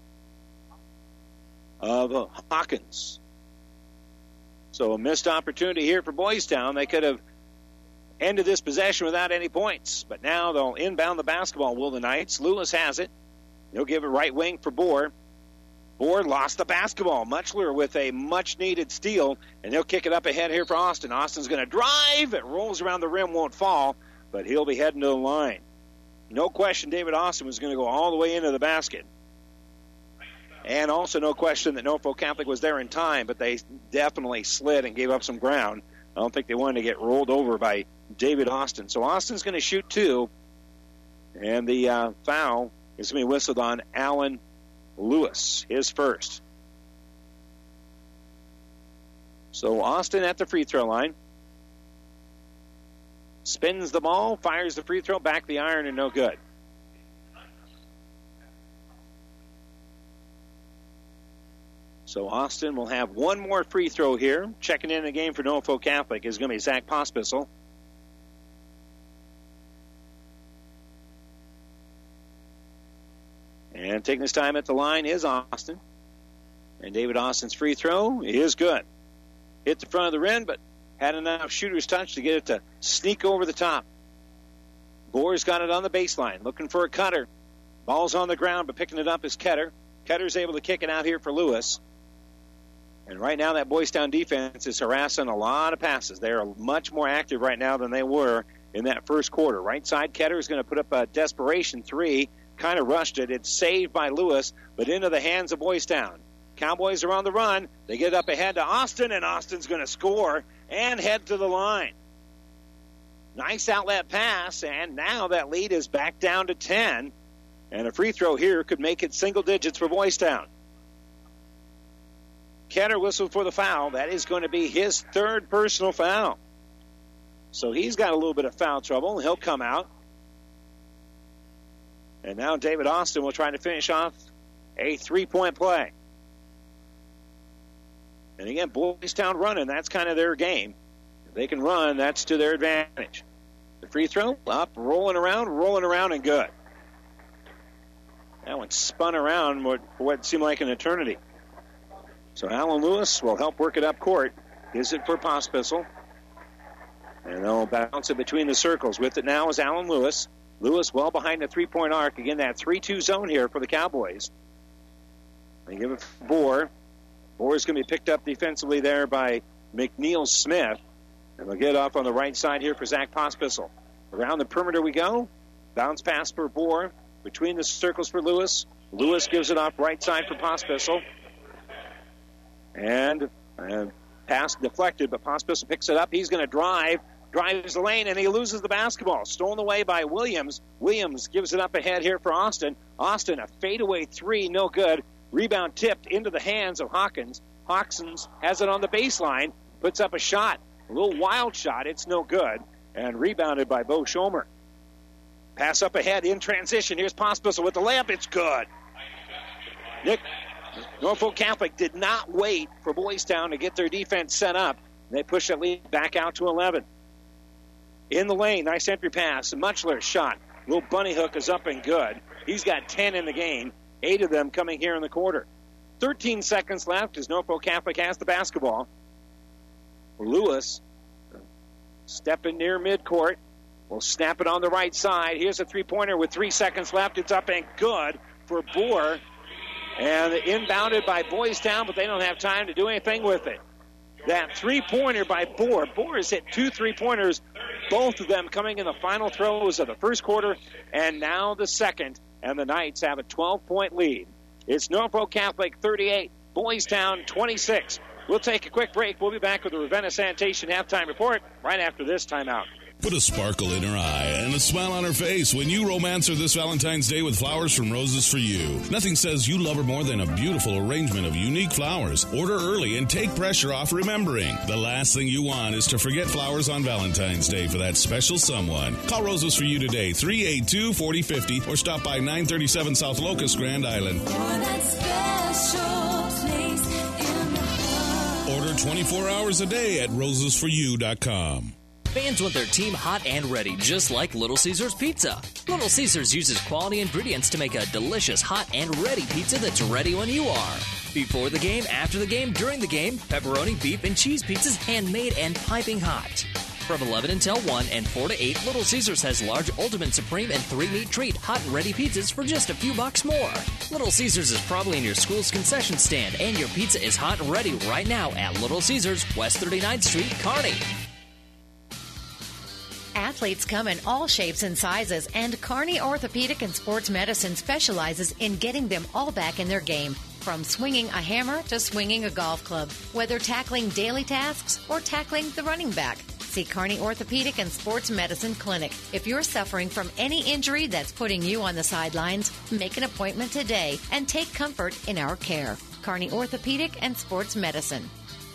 of Hawkins. So a missed opportunity here for Boys Town. They could have ended this possession without any points. But now they'll inbound the basketball, will the Knights. Lewis has it. He'll give it right wing for Bohr. Bohr lost the basketball. Muchler with a much-needed steal, and he'll kick it up ahead here for Austin. Austin's going to drive. It rolls around the rim, won't fall, but he'll be heading to the line. No question David Austin was going to go all the way into the basket. And also no question that Norfolk Catholic was there in time, but they definitely slid and gave up some ground. I don't think they wanted to get rolled over by David Austin. So Austin's going to shoot two, and the uh, foul is going to be whistled on Alan Lewis, his first. So Austin at the free throw line. Spins the ball, fires the free throw, back the iron, and no good. So Austin will have one more free throw here. Checking in the game for Norfolk Catholic is going to be Zach Pospisil. And taking his time at the line is Austin. And David Austin's free throw is good. Hit the front of the rim, but had enough shooter's touch to get it to sneak over the top. Boer's got it on the baseline, looking for a cutter. Ball's on the ground, but picking it up is Ketter. Ketter's able to kick it out here for Lewis. And right now that Boys Town defense is harassing a lot of passes. They are much more active right now than they were in that first quarter. Right side, Ketter is going to put up a desperation three. Kind of rushed it. It's saved by Lewis, but into the hands of Boys Town. Cowboys are on the run. They get up ahead to Austin, and Austin's going to score and head to the line. Nice outlet pass, and now that lead is back down to ten. And a free throw here could make it single digits for Boys Town. Ketter whistled for the foul. That is going to be his third personal foul. So he's got a little bit of foul trouble. He'll come out. And now David Austin will try to finish off a three-point play. And again, Boys Town running, that's kind of their game. If they can run, that's to their advantage. The free throw, up, rolling around, rolling around, and good. That one spun around for what seemed like an eternity. So Alan Lewis will help work it up court. Gives it for Pospisil. And they'll bounce it between the circles. With it now is Alan Lewis. Lewis well behind the three-point arc. Again, that three two zone here for the Cowboys. They give it for Boer. Boer's going to be picked up defensively there by McNeil Smith. And they'll get it off on the right side here for Zach Pospisil. Around the perimeter we go. Bounce pass for Boer. Between the circles for Lewis. Lewis gives it off right side for Pospisil. And uh, pass deflected, but Pospisil picks it up. He's going to drive. Drives the lane, and he loses the basketball. Stolen away by Williams. Williams gives it up ahead here for Austin. Austin, a fadeaway three, no good. Rebound tipped into the hands of Hawkins. Hawkins has it on the baseline, puts up a shot. A little wild shot, it's no good. And rebounded by Bo Schomer. Pass up ahead in transition. Here's Pospisil with the layup. It's good. Nick, Norfolk Catholic did not wait for Boys Town to get their defense set up. They push that lead back out to eleven. In the lane, nice entry pass. Muchler's shot. Little bunny hook is up and good. He's got ten in the game, eight of them coming here in the quarter. thirteen seconds left as Norfolk Catholic has the basketball. Lewis stepping near midcourt. Will snap it on the right side. Here's a three-pointer with three seconds left. It's up and good for Boer. And inbounded by Boys Town, but they don't have time to do anything with it. That three-pointer by Boer. Boer has hit two three-pointers, both of them coming in the final throws of the first quarter, and now the second. And the Knights have a twelve-point lead. It's Norfolk Catholic thirty-eight, Boys Town twenty-six. We'll take a quick break. We'll be back with the Ravenna Sanitation halftime report right after this timeout. Put a sparkle in her eye and a smile on her face when you romance her this Valentine's Day with flowers from Roses for You. Nothing says you love her more than a beautiful arrangement of unique flowers. Order early and take pressure off remembering. The last thing you want is to forget flowers on Valentine's Day for that special someone. Call Roses for You today, three eight two, four oh five oh, or stop by nine thirty-seven South Locust, Grand Island. Order twenty-four hours a day at roses for you dot com. Fans want their team hot and ready, just like Little Caesars Pizza. Little Caesars uses quality ingredients to make a delicious hot and ready pizza that's ready when you are. Before the game, after the game, during the game, pepperoni, beef, and cheese pizzas handmade and piping hot. From eleven until one and four to eight, Little Caesars has large Ultimate Supreme and three meat treat hot and ready pizzas for just a few bucks more. Little Caesars is probably in your school's concession stand, and your pizza is hot and ready right now at Little Caesars, West thirty-ninth Street, Kearney. Athletes come in all shapes and sizes, and Kearney Orthopedic and Sports Medicine specializes in getting them all back in their game. From swinging a hammer to swinging a golf club, whether tackling daily tasks or tackling the running back. See Kearney Orthopedic and Sports Medicine Clinic. If you're suffering from any injury that's putting you on the sidelines, make an appointment today and take comfort in our care. Kearney Orthopedic and Sports Medicine.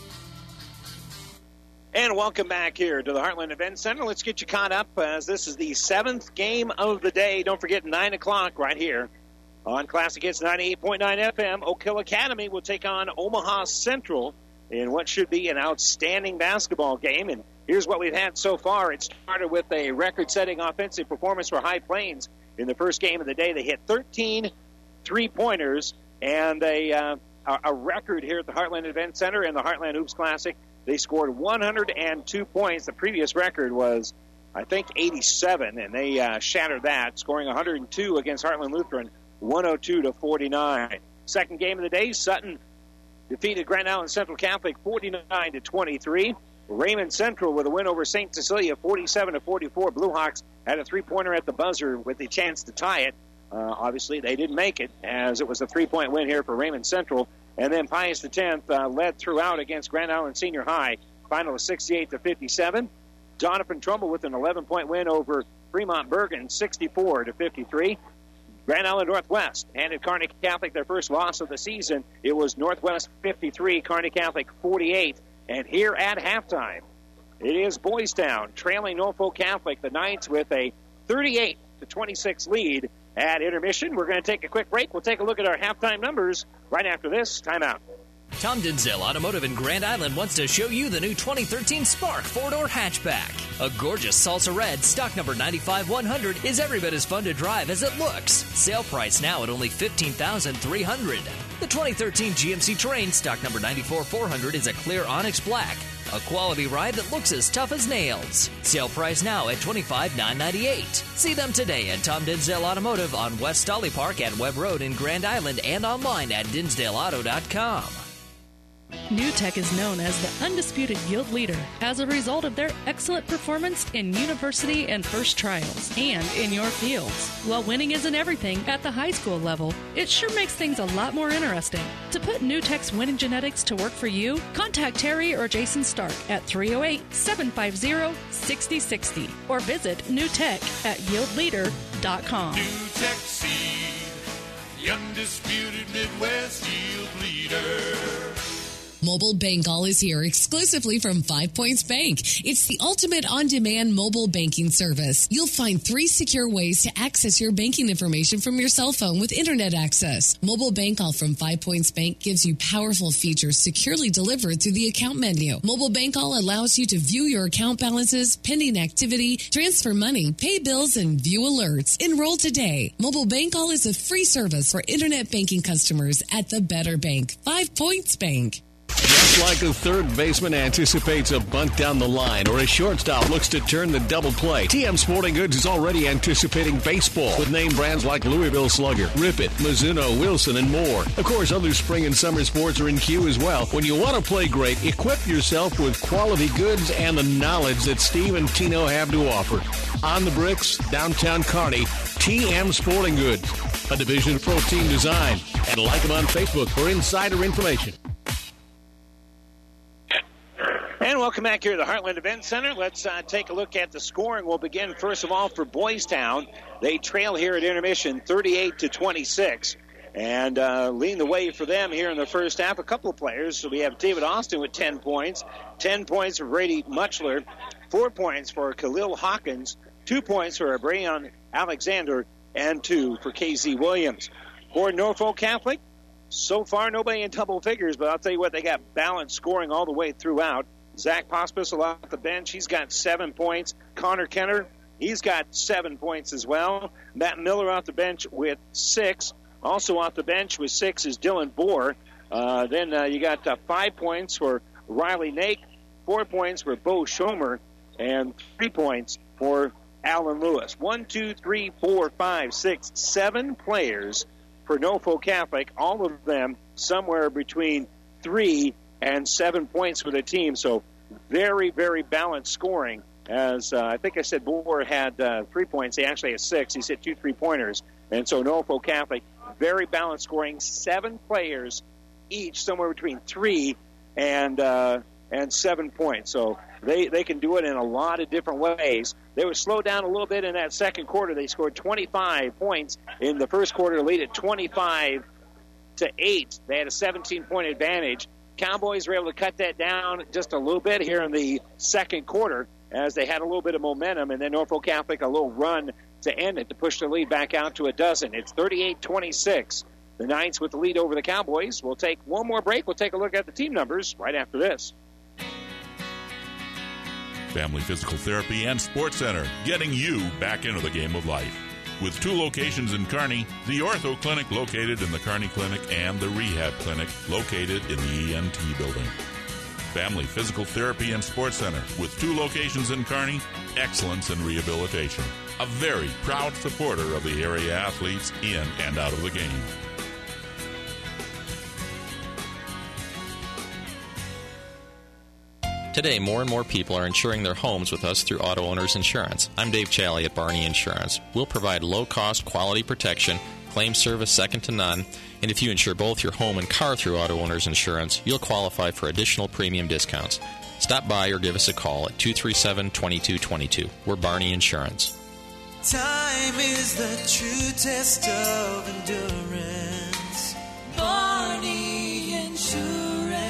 And welcome back here to the Heartland Event Center. Let's get you caught up as this is the seventh game of the day. Don't forget, nine o'clock right here on Classic Hits ninety-eight point nine F M. Oak Hill Academy will take on Omaha Central in what should be an outstanding basketball game. And here's what we've had so far. It started with a record-setting offensive performance for High Plains in the first game of the day. They hit thirteen three-pointers, and a, uh, a record here at the Heartland Event Center in the Heartland Hoops Classic. They scored one hundred two points. The previous record was, I think, eighty-seven, and they uh, shattered that, scoring one hundred two against Heartland Lutheran, one oh two to forty-nine. Second game of the day, Sutton defeated Grand Island Central Catholic forty-nine to twenty-three. Raymond Central with a win over Saint Cecilia forty-seven to forty-four. Blue Hawks had a three-pointer at the buzzer with the chance to tie it. Uh, obviously, they didn't make it, as it was a three-point win here for Raymond Central. And then Pius X uh, led throughout against Grand Island Senior High, final of sixty-eight to fifty-seven. Donovan Trumbull with an eleven-point win over Fremont Bergen, sixty-four to fifty-three. Grand Island Northwest handed Kearney Catholic their first loss of the season. It was Northwest fifty-three, Kearney Catholic forty-eight. And here at halftime, it is Boys Town trailing Norfolk Catholic, the Knights, with a thirty-eight to twenty-six lead at intermission. We're going to take a quick break. We'll take a look at our halftime numbers right after this timeout. Tom Denzel Automotive in Grand Island wants to show you the new twenty thirteen Spark four-door hatchback. A gorgeous salsa red, stock number ninety-five one hundred, is every bit as fun to drive as it looks. Sale price now at only fifteen thousand three hundred dollars. The twenty thirteen G M C Terrain, stock number ninety-four four hundred, is a clear onyx black. A quality ride that looks as tough as nails. Sale price now at twenty-five thousand nine hundred ninety-eight dollars. See them today at Tom Denzel Automotive on West Stolly Park at Webb Road in Grand Island and online at dinsdale auto dot com. New Tech is known as the undisputed yield leader as a result of their excellent performance in university and first trials and in your fields. While winning isn't everything at the high school level, it sure makes things a lot more interesting. To put New Tech's winning genetics to work for you, contact Terry or Jason Stark at three oh eight, seven five zero, six oh six oh or visit New Tech at yield leader dot com. New Tech Seed, the undisputed Midwest yield leader. Mobile Bank All is here exclusively from Five Points Bank. It's the ultimate on-demand mobile banking service. You'll find three secure ways to access your banking information from your cell phone with internet access. Mobile Bank All from Five Points Bank gives you powerful features securely delivered through the account menu. Mobile Bank All allows you to view your account balances, pending activity, transfer money, pay bills, and view alerts. Enroll today. Mobile Bank All is a free service for internet banking customers at the Better Bank. Five Points Bank. Just like a third baseman anticipates a bunt down the line or a shortstop looks to turn the double play, T M Sporting Goods is already anticipating baseball with name brands like Louisville Slugger, Rip It, Mizuno, Wilson, and more. Of course, other spring and summer sports are in queue as well. When you want to play great, equip yourself with quality goods and the knowledge that Steve and Tino have to offer. On the Bricks, downtown Kearney, T M Sporting Goods, a division of Pro Team Design. And like them on Facebook for insider information. And welcome back here to the Heartland Event Center. Let's uh, take a look at the scoring. We'll begin, first of all, for Boys Town. They trail here at intermission thirty-eight to twenty-six. And uh, leading the way for them here in the first half, a couple of players. So we have David Austin with ten points, ten points for Brady Muchler, four points for Khalil Hawkins, two points for Brayon Alexander, and two for K Z Williams. For Norfolk Catholic, so far nobody in double figures, but I'll tell you what, they got balanced scoring all the way throughout. Zach Pospisil off the bench, he's got seven points. Connor Kenner, he's got seven points as well. Matt Miller off the bench with six. Also off the bench with six is Dylan Bohr. Uh, then uh, you got uh, five points for Riley Nake, four points for Bo Schomer, and three points for Alan Lewis. One, two, three, four, five, six, seven players for Norfolk Catholic, all of them somewhere between three and seven points for the team. So very, very balanced scoring. As uh, I think I said, Bohr had uh, three points. He actually had six. He's hit two three-pointers. And so Norfolk Catholic, very balanced scoring. Seven players each, somewhere between three and uh, and seven points. So they, they can do it in a lot of different ways. They were slowed down a little bit in that second quarter. They scored twenty-five points in the first quarter to lead at twenty-five to eight. They had a seventeen-point advantage. Cowboys were able to cut that down just a little bit here in the second quarter as they had a little bit of momentum, and then Norfolk Catholic a little run to end it to push the lead back out to a dozen. It's thirty-eight twenty-six. The Knights with the lead over the Cowboys. We'll take one more break. We'll take a look at the team numbers right after this. Family Physical Therapy and Sports Center, getting you back into the game of life. With two locations in Kearney, the Ortho Clinic located in the Kearney Clinic and the Rehab Clinic located in the E N T building. Family Physical Therapy and Sports Center with two locations in Kearney, excellence in rehabilitation. A very proud supporter of the area athletes in and out of the game. Today, more and more people are insuring their homes with us through Auto Owners Insurance. I'm Dave Challey at Barney Insurance. We'll provide low-cost, quality protection, claim service second to none, and if you insure both your home and car through Auto Owners Insurance, you'll qualify for additional premium discounts. Stop by or give us a call at two three seven, two two two two. We're Barney Insurance. Time is the true test of endurance. Barney Insurance.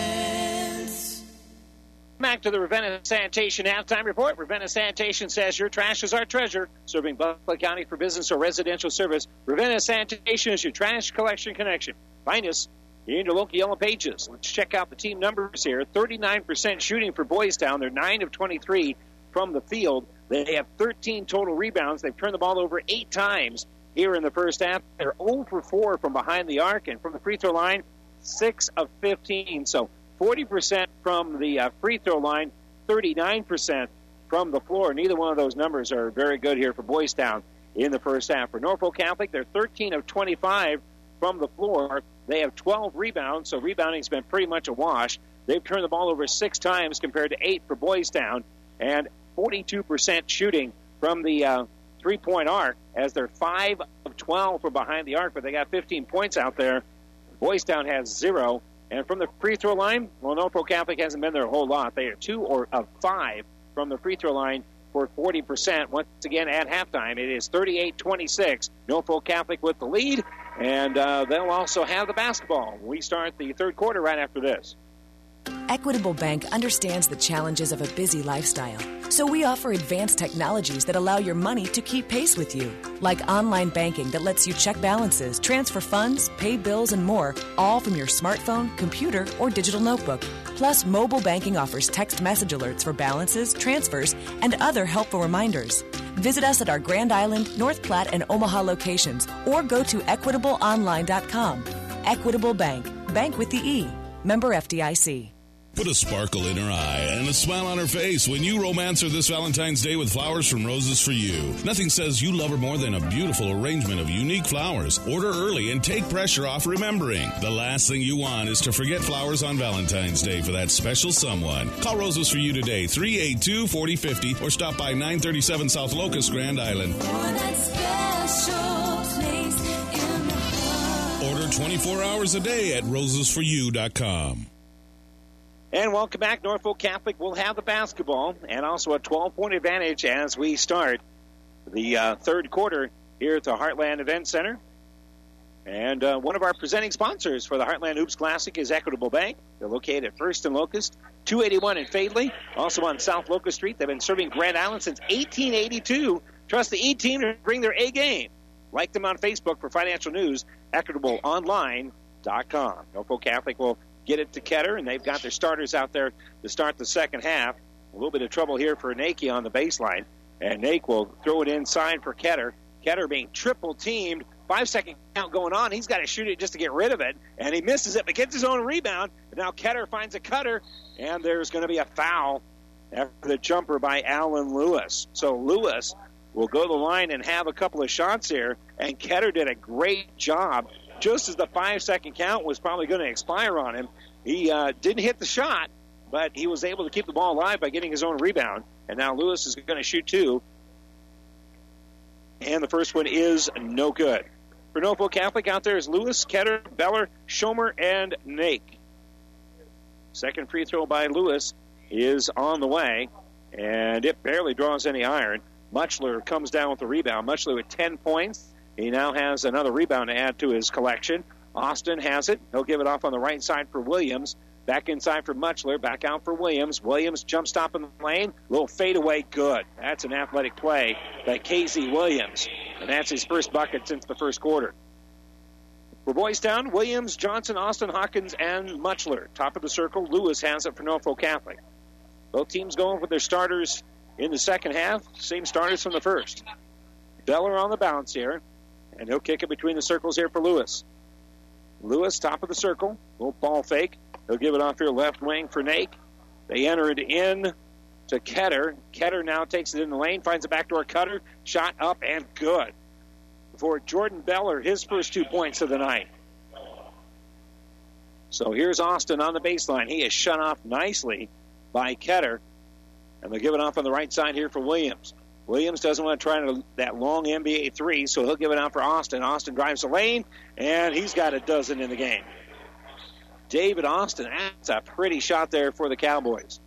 Back to the Ravenna Sanitation halftime report. Ravenna Sanitation says your trash is our treasure. Serving Buffalo County for business or residential service. Ravenna Sanitation is your trash collection connection. Find us in your local Yellow Pages. Let's check out the team numbers here. thirty-nine percent shooting for Boys Town. They're nine of twenty-three from the field. They have thirteen total rebounds. They've turned the ball over eight times here in the first half. They're zero for four from behind the arc, and from the free throw line, six of fifteen. So forty percent from the uh, free throw line, thirty-nine percent from the floor. Neither one of those numbers are very good here for Boys Town in the first half. For Norfolk Catholic, they're thirteen of twenty-five from the floor. They have twelve rebounds, so rebounding's been pretty much a wash. They've turned the ball over six times compared to eight for Boys Town, and forty-two percent shooting from the uh, three-point arc, as they're five of twelve from behind the arc, but they got fifteen points out there. Boys Town has zero. And from the free throw line, well, Norfolk Catholic hasn't been there a whole lot. They are two or of five from the free throw line for forty percent. Once again, at halftime, it is thirty-eight twenty-six. Norfolk Catholic with the lead, and uh, they'll also have the basketball. We start the third quarter right after this. Equitable Bank understands the challenges of a busy lifestyle, so we offer advanced technologies that allow your money to keep pace with you, like online banking that lets you check balances, transfer funds, pay bills, and more, all from your smartphone, computer, or digital notebook. Plus, mobile banking offers text message alerts for balances, transfers, and other helpful reminders. Visit us at our Grand Island, North Platte, and Omaha locations, or go to equitable online dot com. Equitable Bank. Bank with the E. Member F D I C. Put a sparkle in her eye and a smile on her face when you romance her this Valentine's Day with flowers from Roses for You. Nothing says you love her more than a beautiful arrangement of unique flowers. Order early and take pressure off remembering. The last thing you want is to forget flowers on Valentine's Day for that special someone. Call Roses for You today, three eight two, four zero five zero, or stop by nine thirty-seven South Locust, Grand Island. Order twenty-four hours a day at roses for you dot com. And welcome back. Norfolk Catholic will have the basketball and also a twelve-point advantage as we start the uh, third quarter here at the Heartland Event Center. And uh, one of our presenting sponsors for the Heartland Hoops Classic is Equitable Bank. They're located at First and Locust, two eighty-one in Fadley, also on South Locust Street. They've been serving Grand Island since eighteen eighty-two. Trust the E-Team to bring their A game. Like them on Facebook for financial news, equitable online dot com. Norfolk Catholic will get it to Ketter, and they've got their starters out there to start the second half. A little bit of trouble here for Nake on the baseline, and Nake will throw it inside for Ketter. Ketter being triple-teamed. Five-second count going on. He's got to shoot it just to get rid of it, and he misses it, but gets his own rebound. And now Ketter finds a cutter, and there's going to be a foul after the jumper by Alan Lewis. So Lewis will go to the line and have a couple of shots here, and Ketter did a great job. Just as the five-second count was probably going to expire on him, he uh, didn't hit the shot, but he was able to keep the ball alive by getting his own rebound. And now Lewis is going to shoot two. And the first one is no good. For Norfolk Catholic out there is Lewis, Ketter, Beller, Schomer, and Nake. Second free throw by Lewis is on the way, and it barely draws any iron. Muchler comes down with the rebound. Muchler with ten points. He now has another rebound to add to his collection. Austin has it. He'll give it off on the right side for Williams. Back inside for Muchler. Back out for Williams. Williams jump stop in the lane. Little fadeaway, good. That's an athletic play by Casey Williams. And that's his first bucket since the first quarter. For Boys Town, Williams, Johnson, Austin, Hawkins, and Muchler. Top of the circle, Lewis has it for Norfolk Catholic. Both teams going with their starters in the second half. Same starters from the first. Beller on the bounce here, and he'll kick it between the circles here for Lewis. Lewis, top of the circle, little ball fake. He'll give it off here left wing for Nake. They enter it in to Ketter. Ketter now takes it in the lane, finds a backdoor cutter, shot up and good. For Jordan Beller, his first two points of the night. So here's Austin on the baseline. He is shut off nicely by Ketter. And they'll give it off on the right side here for Williams. Williams doesn't want to try to, that long N B A three, so he'll give it out for Austin. Austin drives the lane, and he's got a dozen in the game. David Austin, that's a pretty shot there for the Cowboys.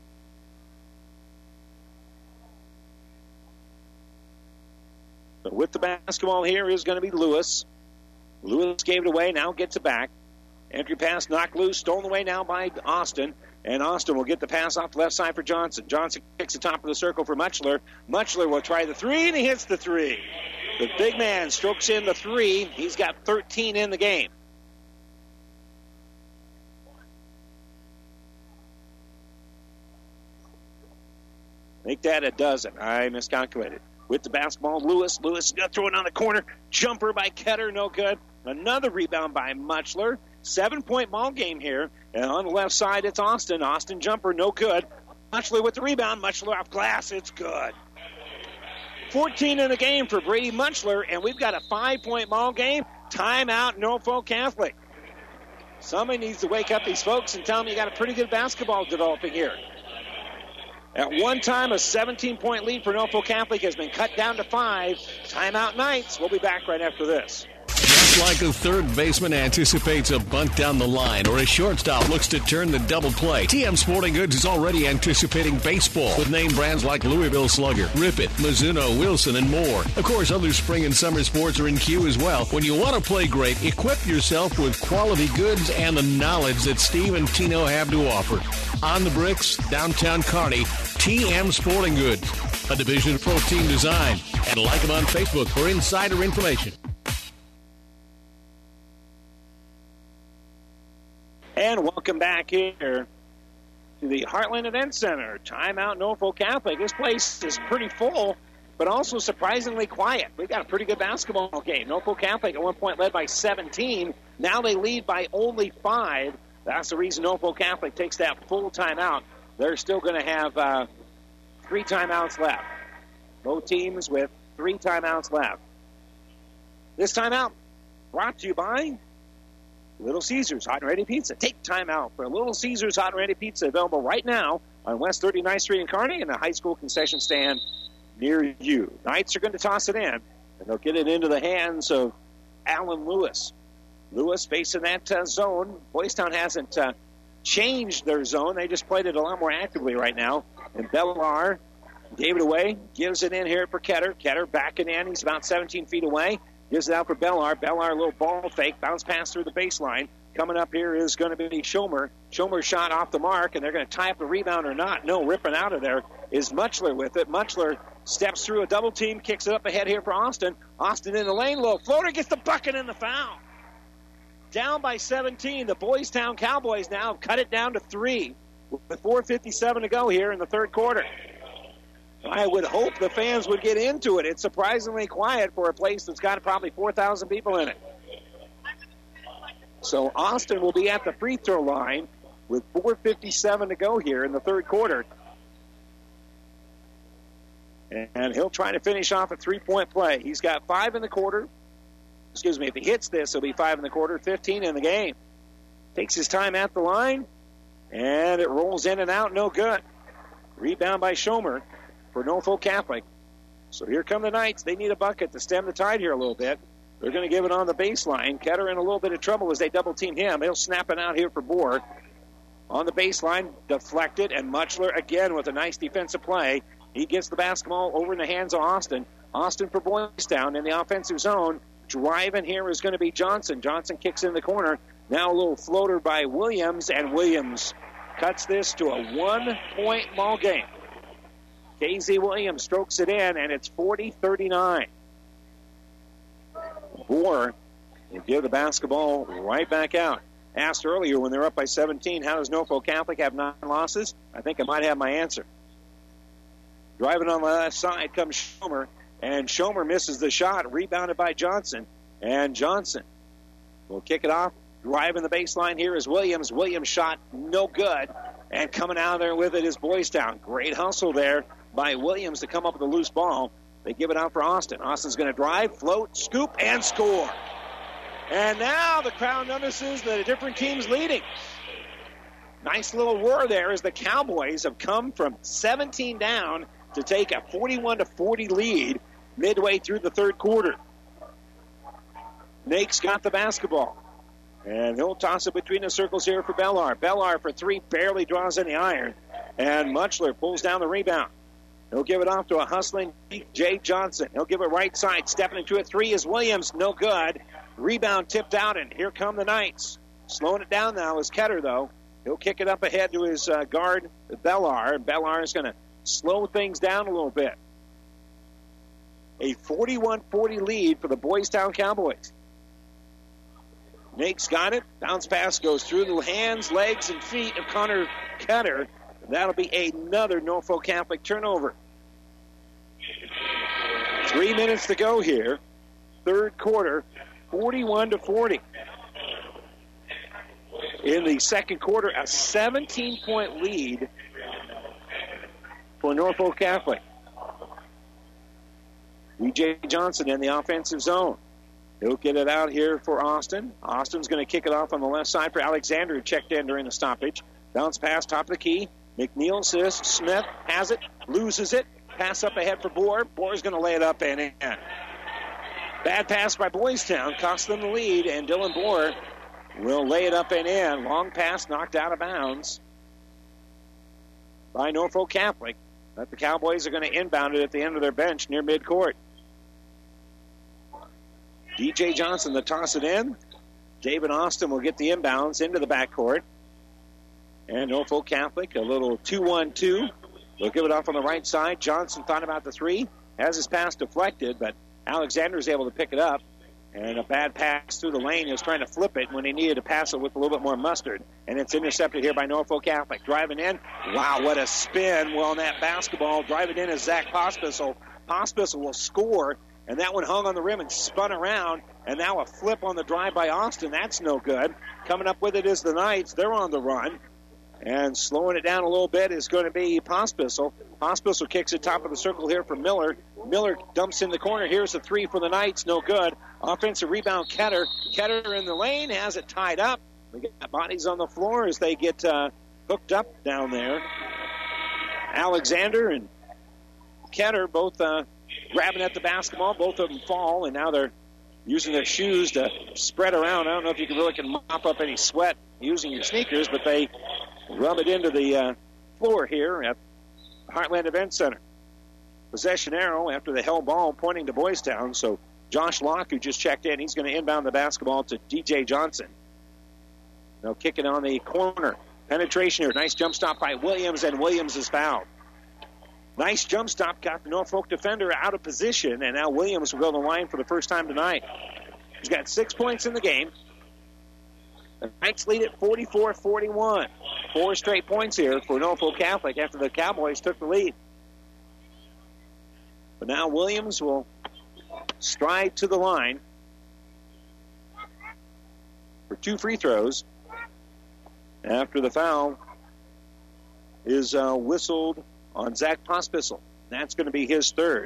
So with the basketball here is going to be Lewis. Lewis gave it away, now gets it back. Entry pass knocked loose, stolen away now by Austin. And Austin will get the pass off the left side for Johnson. Johnson kicks the top of the circle for Mutchler. Mutchler will try the three, and he hits the three. The big man strokes in the three. He's got thirteen in the game. Make that a dozen. I miscalculated. With the basketball, Lewis. Lewis is going to throw it on the corner. Jumper by Ketter, no good. Another rebound by Mutchler. Seven-point ball game here. And on the left side, it's Austin. Austin jumper, no good. Mutchler with the rebound. Mutchler off glass. It's good. fourteen in the game for Brady Mutchler, and we've got a five-point ball game. Timeout, Norfolk Catholic. Somebody needs to wake up these folks and tell them you got a pretty good basketball developing here. At one time, a seventeen-point lead for Norfolk Catholic has been cut down to five. Timeout Knights. We'll be back right after this. Just like a third baseman anticipates a bunt down the line or a shortstop looks to turn the double play, T M Sporting Goods is already anticipating baseball with name brands like Louisville Slugger, Rip It, Mizuno, Wilson, and more. Of course, other spring and summer sports are in queue as well. When you want to play great, equip yourself with quality goods and the knowledge that Steve and Tino have to offer. On the bricks, downtown Kearney, T M Sporting Goods, a division of Pro Team Design. And like them on Facebook for insider information. And welcome back here to the Heartland Event Center. Timeout Norfolk Catholic. This place is pretty full, but also surprisingly quiet. We've got a pretty good basketball game. Norfolk Catholic at one point led by seventeen. Now they lead by only five. That's the reason Norfolk Catholic takes that full timeout. They're still going to have uh, three timeouts left. Both teams with three timeouts left. This timeout brought to you by Little Caesars Hot and Ready Pizza. Take time out for Little Caesars Hot and Ready Pizza, available right now on West thirty-ninth Street in Kearney and the high school concession stand near you. Knights are going to toss it in, and they'll get it into the hands of Alan Lewis. Lewis facing that uh, zone. Boys Town hasn't uh, changed their zone. They just played it a lot more actively right now. And Bellar gave it away, gives it in here for Ketter. Ketter backing in. He's about seventeen feet away. Gives it out for Bellar. Bellar, a little ball fake. Bounce pass through the baseline. Coming up here is going to be Schomer. Schomer shot off the mark, and they're going to tie up the rebound or not. No, ripping out of there is Mutchler with it. Mutchler steps through a double team, kicks it up ahead here for Austin. Austin in the lane, little floater, gets the bucket and the foul. Down by seventeen. The Boys Town Cowboys now have cut it down to three with four fifty-seven to go here in the third quarter. I would hope the fans would get into it. It's surprisingly quiet for a place that's got probably four thousand people in it. So Austin will be at the free throw line with four fifty-seven to go here in the third quarter. And he'll try to finish off a three-point play. He's got five in the quarter. Excuse me, if he hits this, it'll be five in the quarter, fifteen in the game. Takes his time at the line, and it rolls in and out, no good. Rebound by Schomer for Norfolk Catholic. So here come the Knights. They need a bucket to stem the tide here a little bit. They're going to give it on the baseline. Ketter in a little bit of trouble as they double-team him. He'll snap it out here for Bohr. On the baseline, deflected, and Mutchler again with a nice defensive play. He gets the basketball over in the hands of Austin. Austin for Boys Town in the offensive zone. Driving here is going to be Johnson. Johnson kicks in the corner. Now a little floater by Williams, and Williams cuts this to a one-point ball game. K Z Williams strokes it in, and it's forty thirty-nine. Bohr will give the basketball right back out. Asked earlier when they're up by seventeen, how does Norfolk Catholic have nine losses? I think I might have my answer. Driving on the left side comes Schomer, And Schomer misses the shot, rebounded by Johnson. And Johnson will kick it off. Driving the baseline here is Williams. Williams shot no good. And coming out of there with it is Boys Town. Great hustle there by Williams to come up with a loose ball. They give it out for Austin. Austin's going to drive, float, scoop, and score. And now the crowd notices that a different team's leading. Nice little roar there as the Cowboys have come from seventeen down to take a forty-one to forty lead midway through the third quarter. Nake's got the basketball. And he'll toss it between the circles here for Bellar. Bellar for three, barely draws any iron. And Mutchler pulls down the rebound. He'll give it off to a hustling Jay Johnson. He'll give it right side. Stepping into a three is Williams. No good. Rebound tipped out, and here come the Knights. Slowing it down now is Ketter, though. He'll kick it up ahead to his uh, guard, Bellar. And Bellar is going to slow things down a little bit. A forty-one forty lead for the Boys Town Cowboys. Nake's got it. Bounce pass goes through the hands, legs, and feet of Connor Ketter. That'll be another Norfolk Catholic turnover. Three minutes to go here. Third quarter, forty-one to forty. In the second quarter, a seventeen-point lead for Norfolk Catholic. D J Johnson in the offensive zone. He'll get it out here for Austin. Austin's going to kick it off on the left side for Alexander, who checked in during the stoppage. Bounce pass, top of the key. McNeil assists. Smith has it, loses it. Pass up ahead for Bohr. Bohr's going to lay it up and in. Bad pass by Boys Town, cost them the lead, and Dylan Bohr will lay it up and in. Long pass knocked out of bounds by Norfolk Catholic. But the Cowboys are going to inbound it at the end of their bench near midcourt. D J Johnson to toss it in. David Austin will get the inbounds into the backcourt. And Norfolk Catholic, a little two one two. They'll give it off on the right side. Johnson thought about the three. Has his pass deflected, but Alexander is able to pick it up. And a bad pass through the lane. He was trying to flip it when he needed to pass it with a little bit more mustard. And it's intercepted here by Norfolk Catholic. Driving in. Wow, what a spin. Well, on that basketball, driving in is Zach Pospisil. Pospisil will score. And that one hung on the rim and spun around. And now a flip on the drive by Austin. That's no good. Coming up with it is the Knights. They're on the run. And slowing it down a little bit is going to be Pospisil. Pospisil kicks it top of the circle here for Miller. Miller dumps in the corner. Here's the three for the Knights. No good. Offensive rebound, Ketter. Ketter in the lane. Has it tied up. We got bodies on the floor as they get uh, hooked up down there. Alexander and Ketter both uh, grabbing at the basketball. Both of them fall, and now they're using their shoes to spread around. I don't know if you can really can mop up any sweat using your sneakers, but they rub it into the uh, floor here at Heartland Event Center. Possession arrow after the held ball pointing to Boys Town. So Josh Locke, who just checked in, he's going to inbound the basketball to D J Johnson. They'll kick it on the corner. Penetration here. Nice jump stop by Williams, and Williams is fouled. Nice jump stop got the Norfolk defender out of position, and now Williams will go to the line for the first time tonight. He's got six points in the game. The Knights lead at forty-four forty-one. Four straight points here for Norfolk Catholic after the Cowboys took the lead. But now Williams will stride to the line for two free throws after the foul is uh, whistled on Zach Pospisil. That's going to be his third.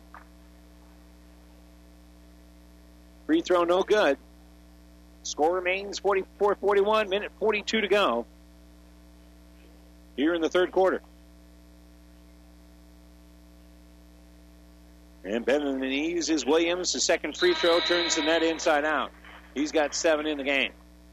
Free throw no good. Score remains forty-four forty-one, minute forty-two to go here in the third quarter. And bending the knees is Williams. The second free throw turns the net inside out. He's got seven in the game.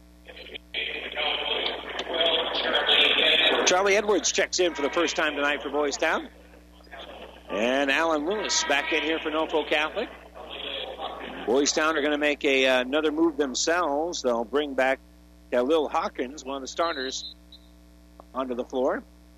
Charlie Edwards checks in for the first time tonight for Boys Town. And Alan Lewis back in here for Norfolk Catholic. Boys Town are going to make a, uh, another move themselves. They'll bring back Khalil Hawkins, one of the starters, onto the floor.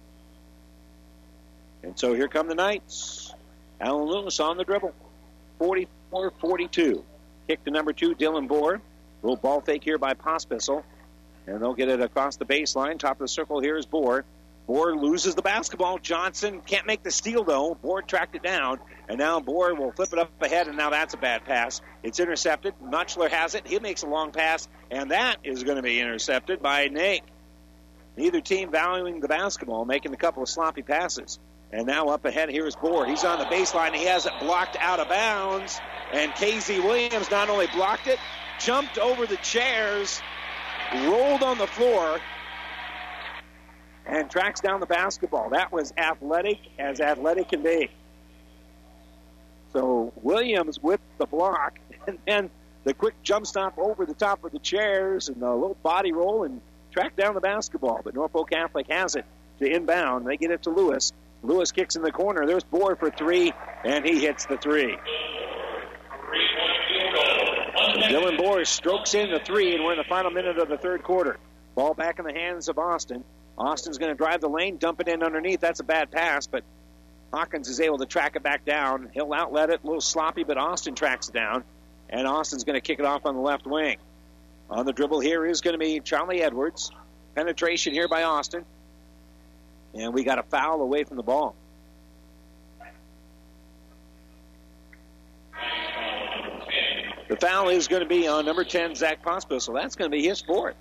And so here come the Knights. Alan Lewis on the dribble. forty-four forty-two. Kick to number two, Dylan Bohr. Little ball fake here by Pospisil. And they'll get it across the baseline. Top of the circle here is Bohr. Bohr loses the basketball. Johnson can't make the steal, though. Bohr tracked it down, and now Bohr will flip it up ahead, and now that's a bad pass. It's intercepted. Mutchler has it. He makes a long pass, and that is going to be intercepted by Nake. Neither team valuing the basketball, making a couple of sloppy passes. And now up ahead, here is Bohr. He's on the baseline. He has it blocked out of bounds, and K Z Williams not only blocked it, jumped over the chairs, rolled on the floor, and tracks down the basketball. That was athletic as athletic can be. So Williams with the block, and then the quick jump stop over the top of the chairs and the little body roll and track down the basketball. But Norfolk Catholic has it to inbound. They get it to Lewis. Lewis kicks in the corner. There's Bohr for three, and he hits the three. Dylan Bohr strokes in the three, and we're in the final minute of the third quarter. Ball back in the hands of Austin. Austin's going to drive the lane, dump it in underneath. That's a bad pass, but Hawkins is able to track it back down. He'll outlet it, a little sloppy, but Austin tracks it down, and Austin's going to kick it off on the left wing. On the dribble here is going to be Charlie Edwards. Penetration here by Austin, and we got a foul away from the ball. The foul is going to be on number ten, Zach Pospisil. That's going to be his fourth.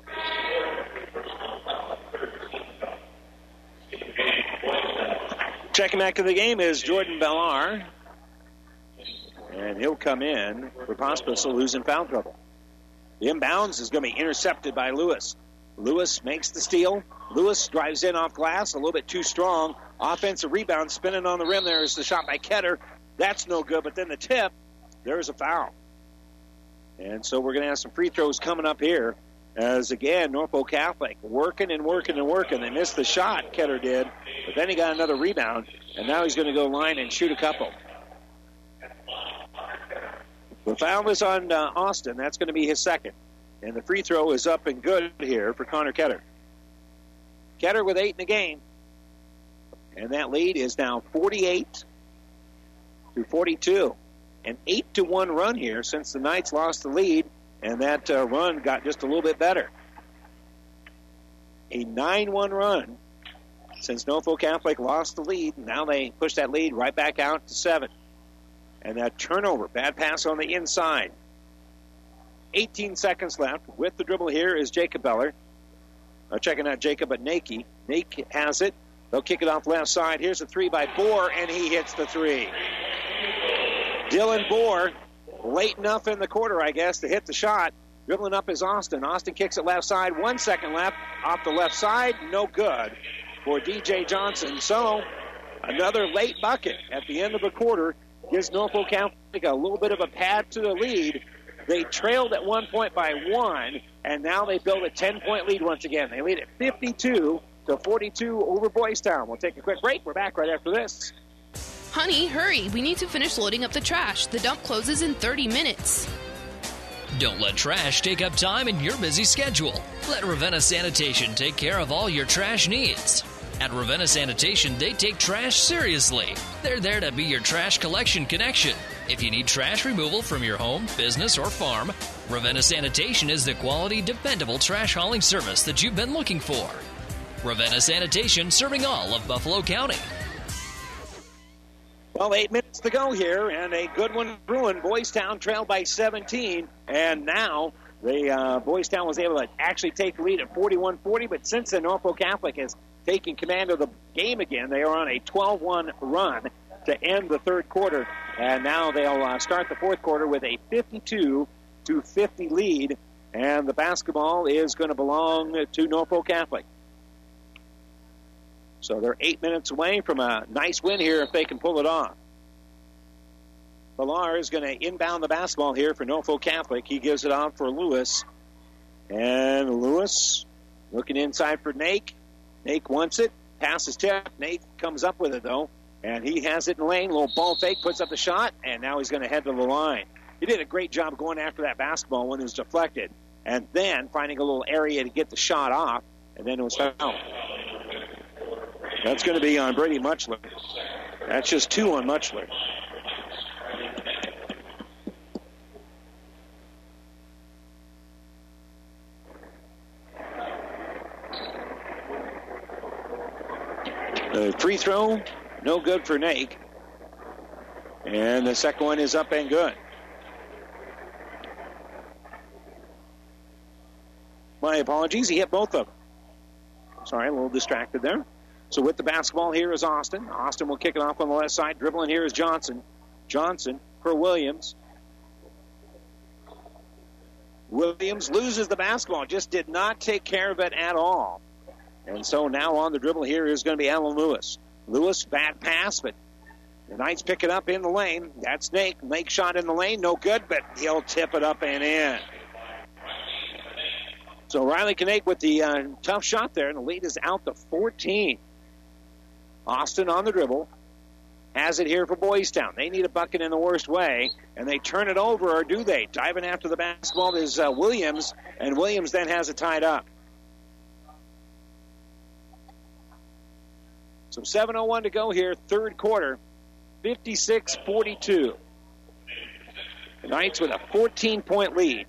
Checking back to the game is Jordan Bellar. And he'll come in for Pospisil, who's in foul trouble. The inbounds is going to be intercepted by Lewis. Lewis makes the steal. Lewis drives in off glass, a little bit too strong. Offensive rebound, spinning on the rim. There's the shot by Ketter. That's no good, but then the tip, there's a foul. And so we're going to have some free throws coming up here. As, again, Norfolk Catholic working and working and working. They missed the shot, Ketter did, but then he got another rebound, and now he's going to go line and shoot a couple. The foul is on uh, Austin. That's going to be his second. And the free throw is up and good here for Connor Ketter. Ketter with eight in the game. And that lead is now forty-eight to forty-two. An eight to one run here since the Knights lost the lead. And that uh, run got just a little bit better. A nine one run since Norfolk Catholic lost the lead. Now they push that lead right back out to seven. And that turnover, bad pass on the inside. eighteen seconds left. With the dribble here is Jacob Beller. Uh, checking out Jacob at Nake. Nake has it. They'll kick it off left side. Here's a three by Bohr, and he hits the three. Dylan Bohr, late enough in the quarter, I guess, to hit the shot. Dribbling up is Austin. Austin kicks it left side. One second left. Off the left side. No good for D J Johnson. So, another late bucket at the end of the quarter gives Norfolk Catholic a little bit of a pad to the lead. They trailed at one point by one, and now they build a ten-point lead once again. They lead at fifty-two to forty-two over Boys Town. We'll take a quick break. We're back right after this. Honey, hurry. We need to finish loading up the trash. The dump closes in thirty minutes. Don't let trash take up time in your busy schedule. Let Ravenna Sanitation take care of all your trash needs. At Ravenna Sanitation, they take trash seriously. They're there to be your trash collection connection. If you need trash removal from your home, business, or farm, Ravenna Sanitation is the quality, dependable trash hauling service that you've been looking for. Ravenna Sanitation, serving all of Buffalo County. Well, eight minutes to go here, and a good one brewing. Boys Town trailed by seventeen, and now the uh, Boys Town was able to actually take the lead at forty-one forty, but since then, Norfolk Catholic has taken command of the game again. They are on a twelve one run to end the third quarter, and now they'll uh, start the fourth quarter with a fifty-two to fifty lead, and the basketball is going to belong to Norfolk Catholic. So they're eight minutes away from a nice win here if they can pull it off. Villar is going to inbound the basketball here for Norfolk Catholic. He gives it off for Lewis. And Lewis looking inside for Nake. Nake wants it. Passes tip. Nate comes up with it, though. And he has it in lane. Little ball fake, puts up the shot, and now he's going to head to the line. He did a great job going after that basketball when it was deflected, and then finding a little area to get the shot off, and then it was fouled. That's going to be on Brady Mutchler. That's just two on Mutchler. free throw, no good for Nake. And the second one is up and good. My apologies, he hit both of them. Sorry, a little distracted there. So with the basketball here is Austin. Austin will kick it off on the left side. Dribbling here is Johnson. Johnson for Williams. Williams loses the basketball. Just did not take care of it at all. And so now on the dribble here is going to be Alan Lewis. Lewis, bad pass, but the Knights pick it up in the lane. That's Nake. Nake shot in the lane. No good, but he'll tip it up and in. So Riley Knake with the uh, tough shot there, and the lead is out to fourteen. Austin on the dribble. Has it here for Boys Town. They need a bucket in the worst way, and they turn it over, or do they? Diving after the basketball is uh, Williams, and Williams then has it tied up. So seven oh one to go here, third quarter, fifty-six forty-two. The Knights with a fourteen-point lead.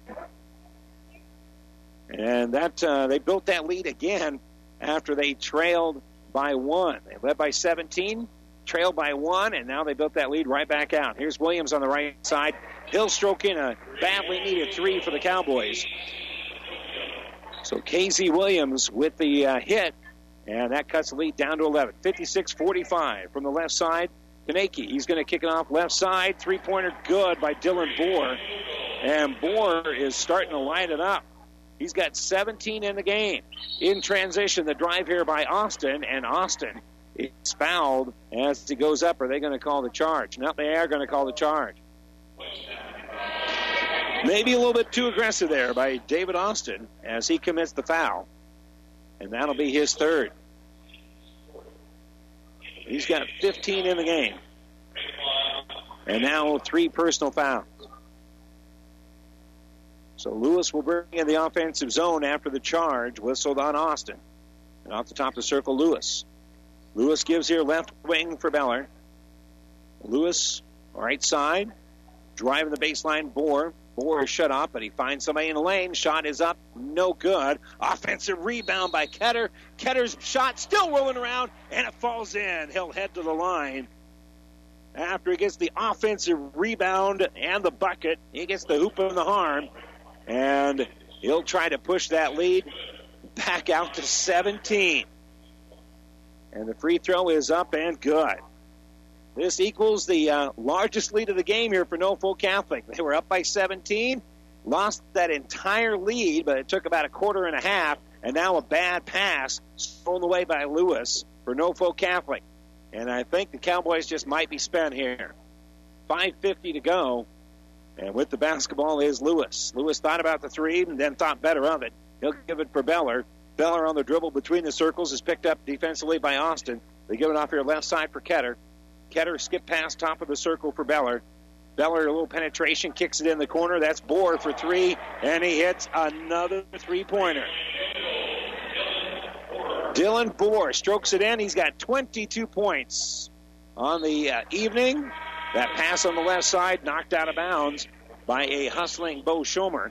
And that uh, they built that lead again after they trailed by one. They led by seventeen, trailed by one, and now they built that lead right back out. Here's Williams on the right side. He'll stroke in a badly needed three for the Cowboys. So K Z Williams with the uh, hit, and that cuts the lead down to eleven. fifty-six forty-five from the left side. Kaneki, he's going to kick it off left side. Three-pointer good by Dylan Bohr. And Bohr is starting to light it up. He's got seventeen in the game. In transition, the drive here by Austin, and Austin is fouled as he goes up. Are they going to call the charge? No, they are going to call the charge. Maybe a little bit too aggressive there by David Austin as he commits the foul. And that'll be his third. He's got fifteen in the game. And now three personal fouls. So Lewis will bring in the offensive zone after the charge, whistled on Austin. And off the top of the circle, Lewis. Lewis gives here left wing for Beller. Lewis, right side, driving the baseline, Bohr. Bohr is shut off, but he finds somebody in the lane. Shot is up, no good. Offensive rebound by Ketter. Ketter's shot still rolling around, and it falls in. He'll head to the line. After he gets the offensive rebound and the bucket, he gets the hoop and the harm. And he'll try to push that lead back out to seventeen. And the free throw is up and good. This equals the uh, largest lead of the game here for Norfolk Catholic. They were up by seventeen, lost that entire lead, but it took about a quarter and a half, and now a bad pass thrown away by Lewis for Norfolk Catholic. And I think the Cowboys just might be spent here. five fifty to go. And with the basketball is Lewis. Lewis thought about the three and then thought better of it. He'll give it for Beller. Beller on the dribble between the circles is picked up defensively by Austin. They give it off here left side for Ketter. Ketter skip past top of the circle for Beller. Beller, a little penetration, kicks it in the corner. That's Bohr for three, and he hits another three-pointer. Dylan Bohr strokes it in. He's got twenty-two points on the uh, evening. That pass on the left side knocked out of bounds by a hustling Bo Schomer.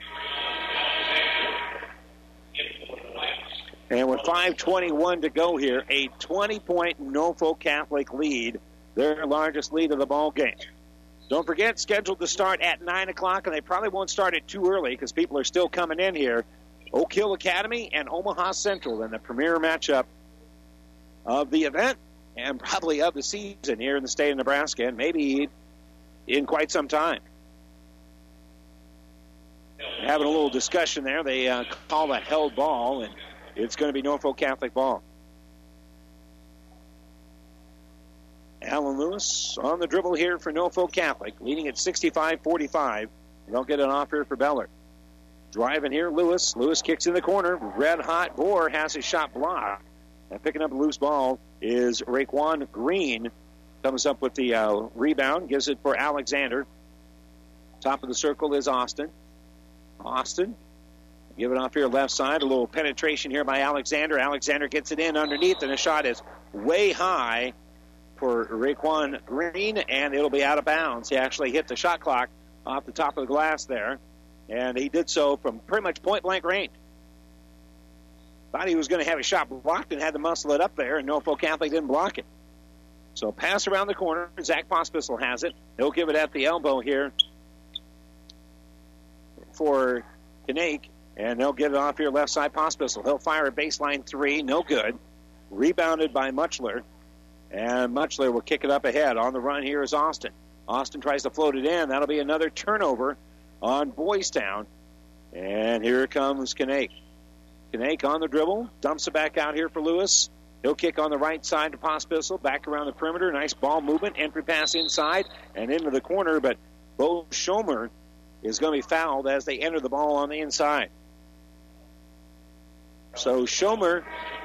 And with five twenty-one to go here, a twenty-point Norfolk Catholic lead, their largest lead of the ball game. Don't forget, scheduled to start at nine o'clock, and they probably won't start it too early because people are still coming in here. Oak Hill Academy and Omaha Central in the premier matchup of the event and probably of the season here in the state of Nebraska, and maybe in quite some time. Having a little discussion there. They uh, call that held ball, and it's going to be Norfolk Catholic ball. Alan Lewis on the dribble here for Norfolk Catholic, leading at sixty-five forty-five. They'll get an off here for Beller. Driving here, Lewis. Lewis kicks in the corner. Red hot. Bohr has his shot blocked. And picking up a loose ball is Raekwon Green. Comes up with the uh, rebound. Gives it for Alexander. Top of the circle is Austin. Austin. Give it off here left side. A little penetration here by Alexander. Alexander gets it in underneath, and the shot is way high for Raekwon Green, and it'll be out of bounds. He actually hit the shot clock off the top of the glass there, and he did so from pretty much point-blank range. Thought he was going to have a shot blocked and had to muscle it up there, and Norfolk Catholic didn't block it. So pass around the corner. Zach Pospisil has it. He'll give it at the elbow here for Kinnick, and they'll get it off here left side. Pospisil. He'll fire a baseline three. No good. Rebounded by Muchler, and Muchler will kick it up ahead. On the run here is Austin. Austin tries to float it in. That'll be another turnover on Boys Town. And here comes Kinnick. Kinnick on the dribble. Dumps it back out here for Lewis. He'll kick on the right side to Pospisil. Back around the perimeter. Nice ball movement. Entry pass inside and into the corner. But Bo Schomer is going to be fouled as they enter the ball on the inside. So Schomer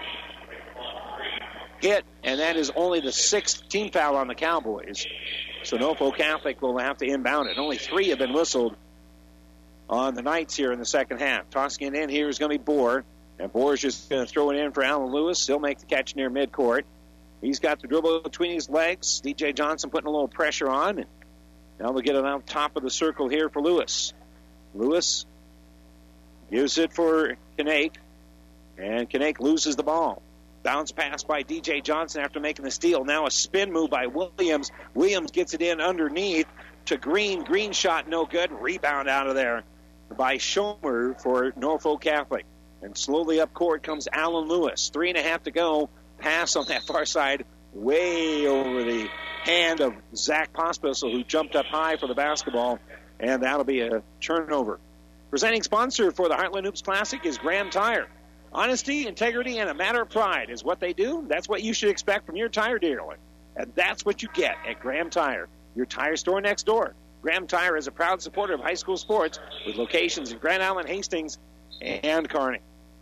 hit, and that is only the sixth team foul on the Cowboys. So Norfolk Catholic will have to inbound it. Only three have been whistled on the Knights here in the second half. Tossing it in here is going to be Bohr. And Bohr's just going to throw it in for Alan Lewis. He'll make the catch near midcourt. He's got the dribble between his legs. D J Johnson putting a little pressure on. And now they'll get it on top of the circle here for Lewis. Lewis gives it for Kinnick. And Kinnick loses the ball. Bounce pass by D J Johnson after making the steal. Now a spin move by Williams. Williams gets it in underneath to Green. Green shot no good. Rebound out of there by Schomer for Norfolk Catholic. And slowly up court comes Alan Lewis. Three and a half to go. Pass on that far side way over the hand of Zach Pospisil, who jumped up high for the basketball. And that'll be a turnover. Presenting sponsor for the Heartland Hoops Classic is Graham Tire. Honesty, integrity, and a matter of pride is what they do. That's what you should expect from your tire dealer. And that's what you get at Graham Tire, your tire store next door. Graham Tire is a proud supporter of high school sports with locations in Grand Island, Hastings, and Kearney.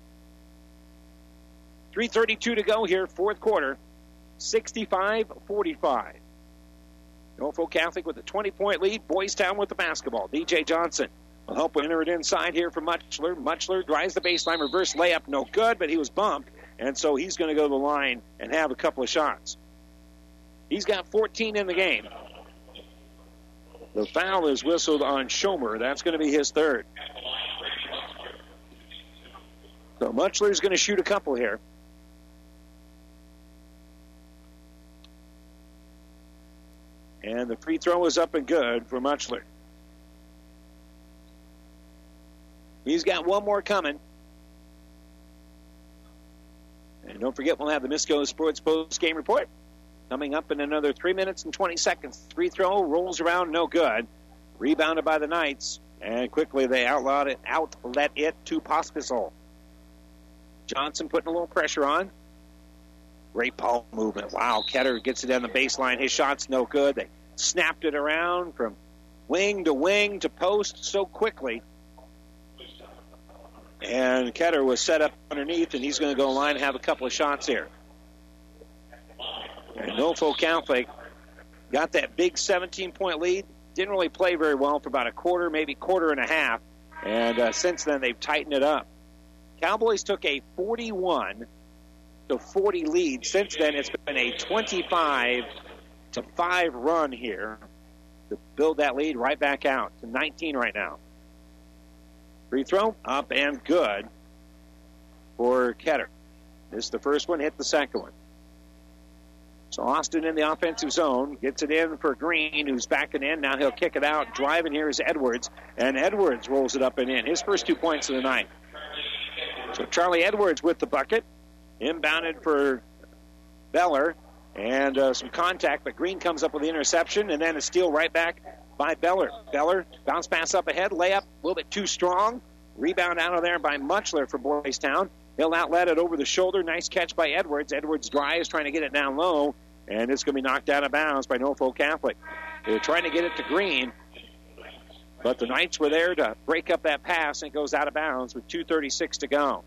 three thirty-two to go here, fourth quarter, sixty-five forty-five. Norfolk Catholic with a twenty-point lead, Boys Town with the basketball. D J Johnson will help enter it inside here for Muchler. Muchler drives the baseline, reverse layup, no good, but he was bumped, and so he's going to go to the line and have a couple of shots. He's got fourteen in the game. The foul is whistled on Schomer. That's going to be his third. So Muchler's going to shoot a couple here. And the free throw is up and good for Muchler. He's got one more coming. And don't forget, we'll have the Misco Sports Post Game Report coming up in another three minutes and twenty seconds. Free throw rolls around, no good. Rebounded by the Knights. And quickly they outlawed it, outlet it to Pospisil. Johnson putting a little pressure on. Great ball movement. Wow, Ketter gets it on the baseline. His shot's no good. They snapped it around from wing to wing to post so quickly. And Ketter was set up underneath, and he's going to go line and have a couple of shots here. And Norfolk Catholic got that big seventeen-point lead. Didn't really play very well for about a quarter, maybe quarter and a half. And uh, since then, they've tightened it up. Cowboys took a forty-one to forty lead. Since then, it's been a twenty-five to five run here to build that lead right back out to nineteen right now. Free throw up and good for Ketter. Missed the first one, hit the second one. So Austin in the offensive zone gets it in for Green, who's backing in. Now he'll kick it out. Driving here is Edwards, and Edwards rolls it up and in. His first two points of the night. So Charlie Edwards with the bucket. Inbounded for Beller. And uh, some contact, but Green comes up with the interception, and then a steal right back by Beller. Beller, bounce pass up ahead, layup, a little bit too strong. Rebound out of there by Muchler for Boys Town. He'll outlet it over the shoulder. Nice catch by Edwards. Edwards drives, trying to get it down low, and it's going to be knocked out of bounds by Norfolk Catholic. They were trying to get it to Green, but the Knights were there to break up that pass, and it goes out of bounds with two thirty-six to go.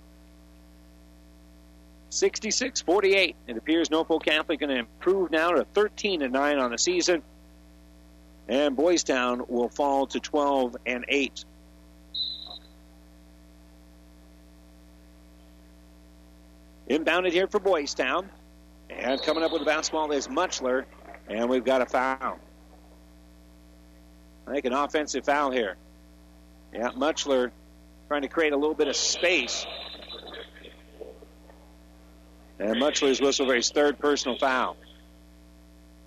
sixty-six forty-eight. It appears Norfolk Catholic going to improve now to thirteen and nine on the season. And Boys Town will fall to twelve and eight. Inbounded here for Boys Town. And coming up with the basketball is Muchler. And we've got a foul. I think an offensive foul here. Yeah, Muchler trying to create a little bit of space. And Muchler's whistled for his third personal foul.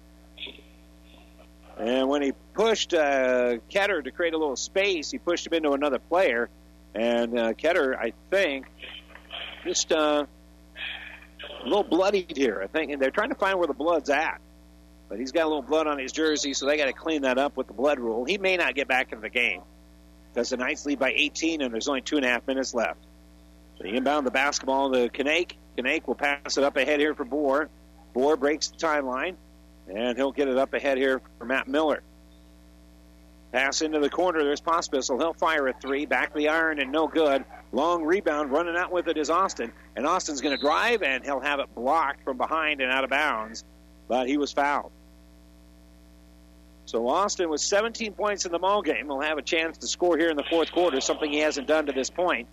And when he pushed uh, Ketter to create a little space, he pushed him into another player. And uh, Ketter, I think, just uh, a little bloodied here. I think, and they're trying to find where the blood's at. But he's got a little blood on his jersey, so they got to clean that up with the blood rule. He may not get back into the game because the Knights lead by eighteen, and there's only two and a half minutes left. So he inbound the basketball to Kanake. Kanake will pass it up ahead here for Bohr. Bohr breaks the timeline, and he'll get it up ahead here for Matt Miller. Pass into the corner. There's Pospisil. He'll fire a three. Back of the iron and no good. Long rebound. Running out with it is Austin. And Austin's going to drive, and he'll have it blocked from behind and out of bounds. But he was fouled. So Austin with seventeen points in the ball game will have a chance to score here in the fourth quarter, something he hasn't done to this point.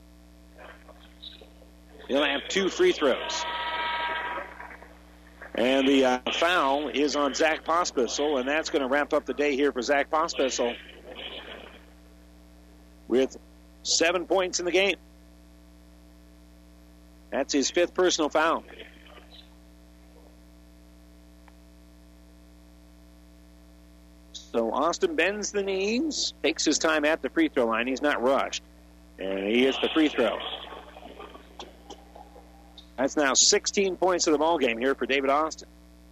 He'll have two free throws. And the uh, foul is on Zach Pospisil, and that's going to wrap up the day here for Zach Pospisil with seven points in the game. That's his fifth personal foul. So Austin bends the knees, takes his time at the free throw line. He's not rushed. And he hits the free throw. That's now sixteen points of the ball game here for David Austin.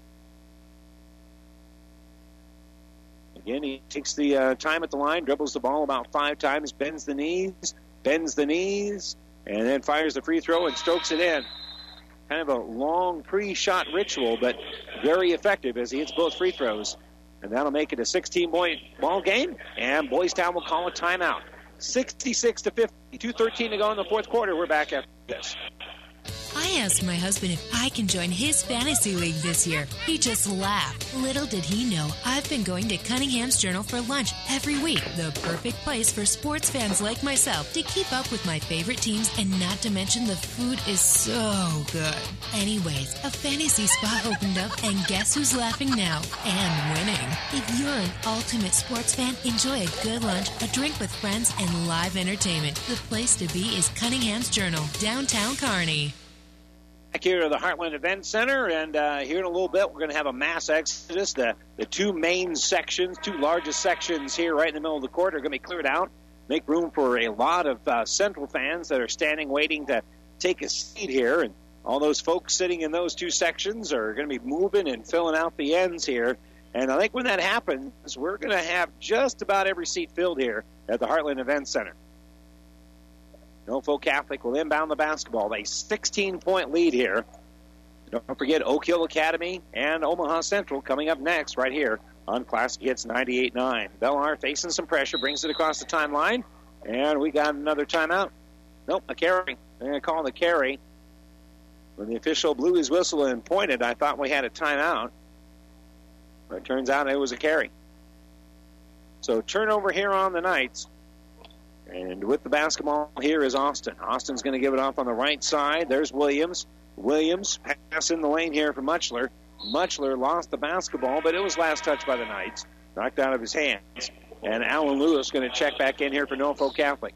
Again, he takes the uh, time at the line, dribbles the ball about five times, bends the knees, bends the knees, and then fires the free throw and strokes it in. Kind of a long pre-shot ritual, but very effective as he hits both free throws. And that'll make it a sixteen-point ball game, and Boys Town will call a timeout. sixty-six to fifty, two thirteen to go in the fourth quarter. We're back after this. I asked my husband if I can join his fantasy league this year. He just laughed. Little did he know, I've been going to Cunningham's Journal for lunch every week. The perfect place for sports fans like myself to keep up with my favorite teams, and not to mention the food is so good. Anyways, a fantasy spot opened up, and guess who's laughing now? And winning. If you're an ultimate sports fan, enjoy a good lunch, a drink with friends, and live entertainment. The place to be is Cunningham's Journal, downtown Kearney. Back here to the Heartland Event Center, and uh, here in a little bit we're going to have a mass exodus. The, the two main sections, two largest sections here right in the middle of the court are going to be cleared out, make room for a lot of uh, Central fans that are standing waiting to take a seat here. And all those folks sitting in those two sections are going to be moving and filling out the ends here. And I think when that happens, we're going to have just about every seat filled here at the Heartland Event Center. Norfolk Catholic will inbound the basketball. A sixteen-point lead here. Don't forget Oak Hill Academy and Omaha Central coming up next right here on Classic Hits ninety-eight point nine. Bellar facing some pressure, brings it across the timeline, and we got another timeout. Nope, a carry. They're going to call the carry. When the official blew his whistle and pointed, I thought we had a timeout. But it turns out it was a carry. So turnover here on the Knights. And with the basketball, here is Austin. Austin's going to give it off on the right side. There's Williams. Williams pass in the lane here for Muchler. Muchler lost the basketball, but it was last touched by the Knights. Knocked out of his hands. And Alan Lewis going to check back in here for Norfolk Catholic.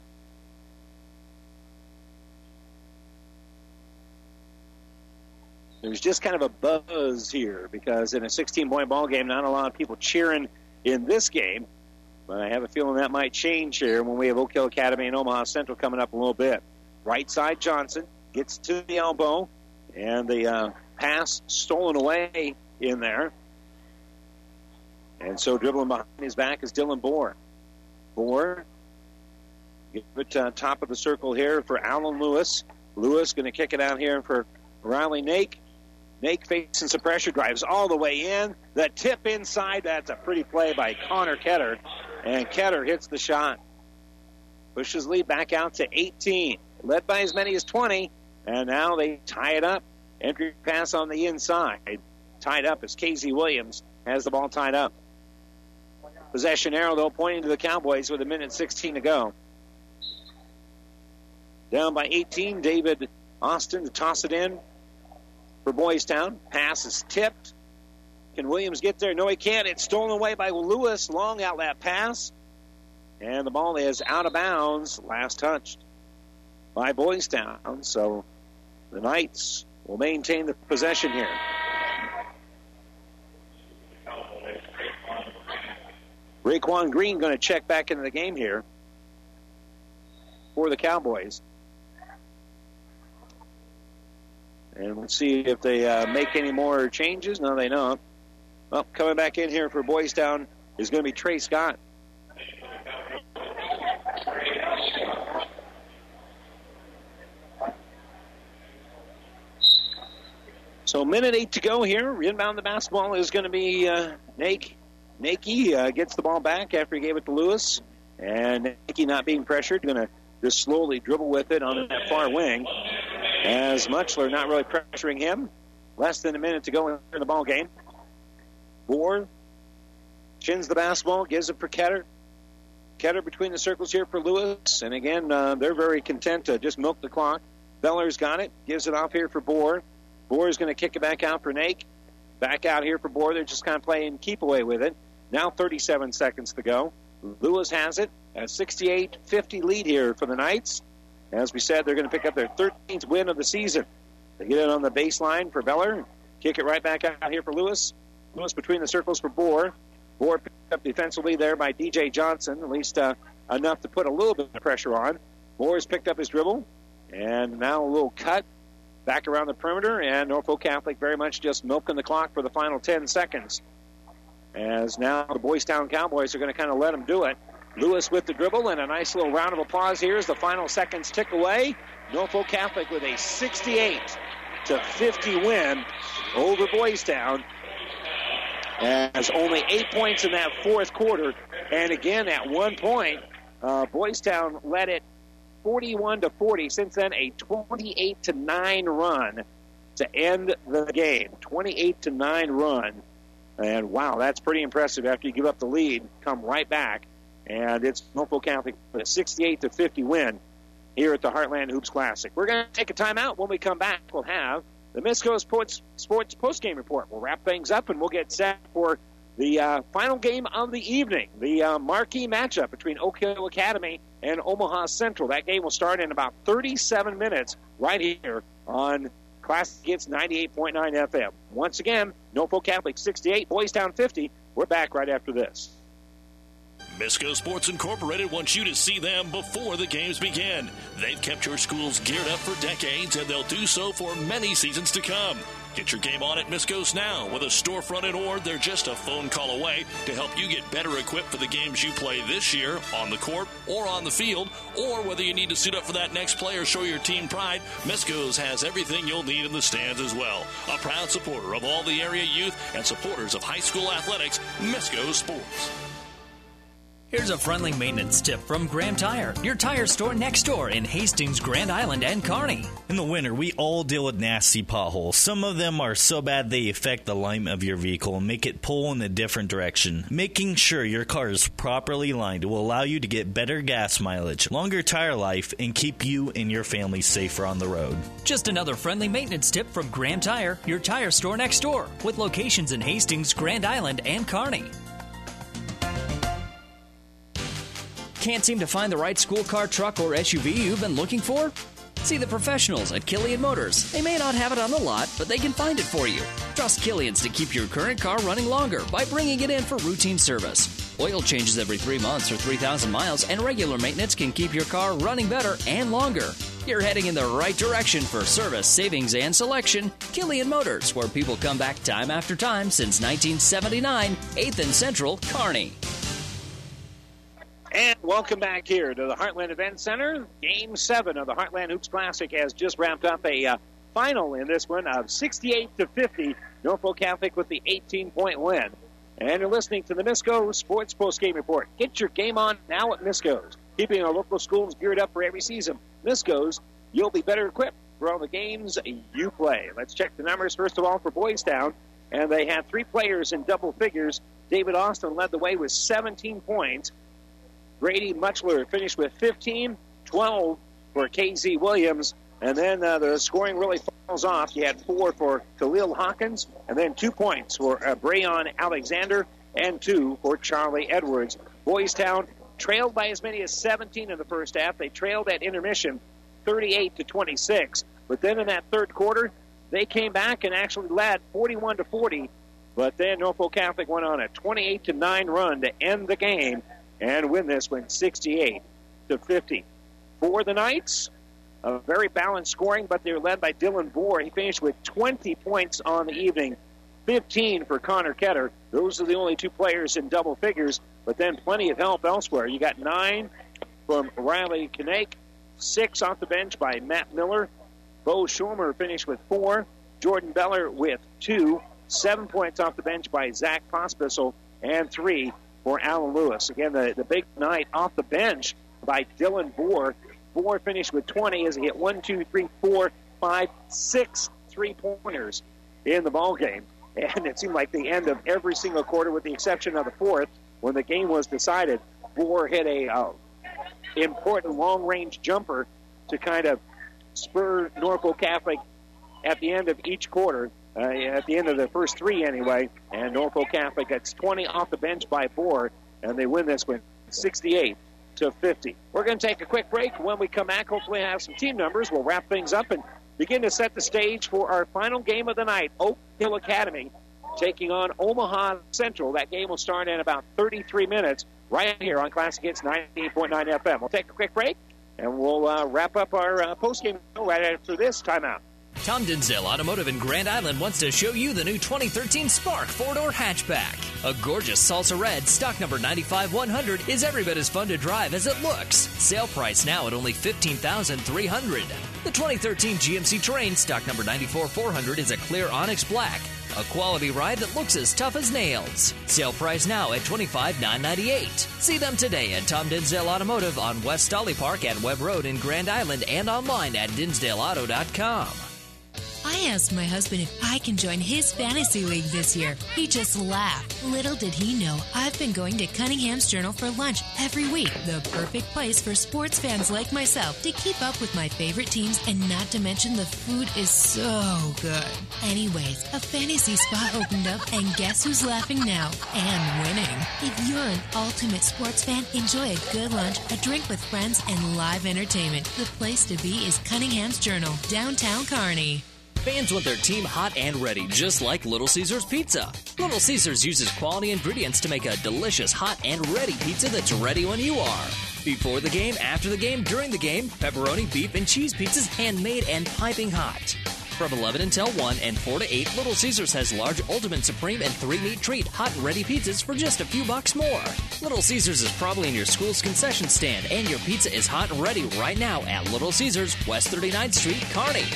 There's just kind of a buzz here because in a sixteen-point ball game, not a lot of people cheering in this game. But I have a feeling that might change here when we have Oak Hill Academy and Omaha Central coming up a little bit. Right side, Johnson gets to the elbow, and the uh, pass stolen away in there. And so dribbling behind his back is Dylan Bohr. Bohr, give it uh, top of the circle here for Alan Lewis. Lewis going to kick it out here for Riley Nake. Nake facing some pressure, drives all the way in. The tip inside, that's a pretty play by Connor Ketter. And Ketter hits the shot. Pushes lead back out to eighteen. Led by as many as twenty. And now they tie it up. Entry pass on the inside. Tied up as Casey Williams has the ball tied up. Possession arrow, though, pointing to the Cowboys with a minute sixteen to go. Down by eighteen, David Austin to toss it in for Boys Town. Pass is tipped. Can Williams get there? No, he can't. It's stolen away by Lewis. Long outlet pass. And the ball is out of bounds. Last touched by Boys Town. So the Knights will maintain the possession here. Raekwon Green going to check back into the game here for the Cowboys. And let's see if they uh, make any more changes. No, they don't. Well, coming back in here for Boys Town is going to be Trey Scott. So minute eight to go here. Inbound the basketball is going to be uh, Nake. Nakey uh, gets the ball back after he gave it to Lewis. And Nakey not being pressured, going to just slowly dribble with it on that far wing. As Mutchler not really pressuring him. Less than a minute to go in the ball game. Bohr chins the basketball, gives it for Ketter. Ketter between the circles here for Lewis. And again, uh, they're very content to just milk the clock. Beller's got it. Gives it off here for Bohr. Bohr is going to kick it back out for Nake. Back out here for Bohr. They're just kind of playing keep away with it. Now thirty-seven seconds to go. Lewis has it. A sixty-eight fifty lead here for the Knights. As we said, they're going to pick up their thirteenth win of the season. They get it on the baseline for Beller. Kick it right back out here for Lewis. Lewis between the circles for Bohr. Bohr picked up defensively there by D J Johnson, at least uh, enough to put a little bit of pressure on. Bohr has picked up his dribble. And now a little cut back around the perimeter. And Norfolk Catholic very much just milking the clock for the final ten seconds. As now the Boys Town Cowboys are going to kind of let them do it. Lewis with the dribble, and a nice little round of applause here as the final seconds tick away. Norfolk Catholic with a sixty-eight to fifty win over Boys Town. As only eight points in that fourth quarter. And again, at one point, uh, Boys Town led it forty-one to forty. Since then, a twenty-eight to nine run to end the game. twenty-eight to nine run. And wow, that's pretty impressive. After you give up the lead, come right back. And it's Norfolk Catholic with a sixty-eight to fifty win here at the Heartland Hoops Classic. We're going to take a timeout. When we come back, we'll have the Misco Sports, Sports postgame report. We'll wrap things up and we'll get set for the uh, final game of the evening, the uh, marquee matchup between Oak Hill Academy and Omaha Central. That game will start in about thirty-seven minutes right here on Classic Hits ninety-eight point nine F M. Once again, Norfolk Catholic sixty-eight, Boys Town fifty. We're back right after this. Misco Sports Incorporated wants you to see them before the games begin. They've kept your schools geared up for decades, and they'll do so for many seasons to come. Get your game on at Misco's now. With a storefront in Ord, they're just a phone call away to help you get better equipped for the games you play this year on the court or on the field, or whether you need to suit up for that next play or show your team pride, Misco's has everything you'll need in the stands as well. A proud supporter of all the area youth and supporters of high school athletics, Misco Sports. Here's a friendly maintenance tip from Graham Tire, your tire store next door in Hastings, Grand Island, and Kearney. In the winter, we all deal with nasty potholes. Some of them are so bad they affect the alignment of your vehicle and make it pull in a different direction. Making sure your car is properly lined will allow you to get better gas mileage, longer tire life, and keep you and your family safer on the road. Just another friendly maintenance tip from Graham Tire, your tire store next door, with locations in Hastings, Grand Island, and Kearney. Can't seem to find the right school car, truck, or S U V you've been looking for? See the professionals at Killian Motors. They may not have it on the lot, but they can find it for you. Trust Killian's to keep your current car running longer by bringing it in for routine service. Oil changes every three months or three thousand miles, and regular maintenance can keep your car running better and longer. You're heading in the right direction for service, savings, and selection. Killian Motors, where people come back time after time since nineteen seventy-nine, eighth and Central, Kearney. And welcome back here to the Heartland Event Center. Game seven of the Heartland Hoops Classic has just wrapped up a uh, final in this one of sixty-eight to fifty. Norfolk Catholic with the eighteen-point win. And you're listening to the Misco Sports Postgame Report. Get your game on now at Misco's. Keeping our local schools geared up for every season. Misco's, you'll be better equipped for all the games you play. Let's check the numbers, first of all, for Boys Town. And they had three players in double figures. David Austin led the way with seventeen points. Brady Mutchler finished with fifteen, twelve for K Z Williams, and then uh, the scoring really falls off. You had four for Khalil Hawkins, and then two points for uh, Brayon Alexander, and two for Charlie Edwards. Boys Town trailed by as many as seventeen in the first half. They trailed at intermission thirty-eight to twenty-six, but then in that third quarter, they came back and actually led forty-one to forty But then Norfolk Catholic went on a twenty-eight to nine run to end the game and win this one sixty-eight to fifty. For the Knights, a very balanced scoring, but they were led by Dylan Bohr. He finished with twenty points on the evening, fifteen for Connor Ketter. Those are the only two players in double figures, but then plenty of help elsewhere. You got nine from Riley Kinake, six off the bench by Matt Miller. Bo Schulmer finished with four. Jordan Beller with two. Seven points off the bench by Zach Pospisil, and three for Alan Lewis. Again, the, the big night off the bench by Dylan Bohr. Bohr finished with twenty as he hit one, two, three, four, five, six three-pointers in the ballgame. And it seemed like the end of every single quarter, with the exception of the fourth, when the game was decided, Bohr hit a uh, important long-range jumper to kind of spur Norfolk Catholic at the end of each quarter, uh, at the end of the first three anyway, and Norfolk Catholic gets twenty off the bench by Bohr, and they win this one sixty-eight to fifty. We're going to take a quick break. When we come back, hopefully have some team numbers. We'll wrap things up and begin to set the stage for our final game of the night, Oak Hill Academy taking on Omaha Central. That game will start in about thirty-three minutes right here on Classic Hits ninety-eight point nine F M. We'll take a quick break, and we'll uh, wrap up our uh, postgame show right after this timeout. Tom Dinsdale Automotive in Grand Island wants to show you the new twenty thirteen Spark four-door hatchback. A gorgeous salsa red, stock number ninety-five one hundred, is every bit as fun to drive as it looks. Sale price now at only fifteen thousand three hundred dollars. The twenty thirteen G M C Terrain, stock number ninety-four four hundred, is a clear onyx black. A quality ride that looks as tough as nails. Sale price now at twenty-five thousand nine hundred ninety-eight dollars. See them today at Tom Dinsdale Automotive on West Dolly Park at Webb Road in Grand Island and online at dinsdale auto dot com. I asked my husband if I can join his fantasy league this year. He just laughed. Little did he know I've been going to Cunningham's Journal for lunch every week. The perfect place for sports fans like myself to keep up with my favorite teams, and not to mention the food is so good. Anyways, a fantasy spot opened up, and guess who's laughing now and winning? If you're an ultimate sports fan, enjoy a good lunch, a drink with friends, and live entertainment. The place to be is Cunningham's Journal, downtown Kearney. Fans want their team hot and ready, just like Little Caesars Pizza. Little Caesars uses quality ingredients to make a delicious hot and ready pizza that's ready when you are. Before the game, after the game, during the game, pepperoni, beef, and cheese pizzas handmade and piping hot. From eleven until one and four to eight, Little Caesars has large Ultimate Supreme and three meat treat hot and ready pizzas for just a few bucks more. Little Caesars is probably in your school's concession stand, and your pizza is hot and ready right now at Little Caesars, West thirty-ninth Street, Kearney.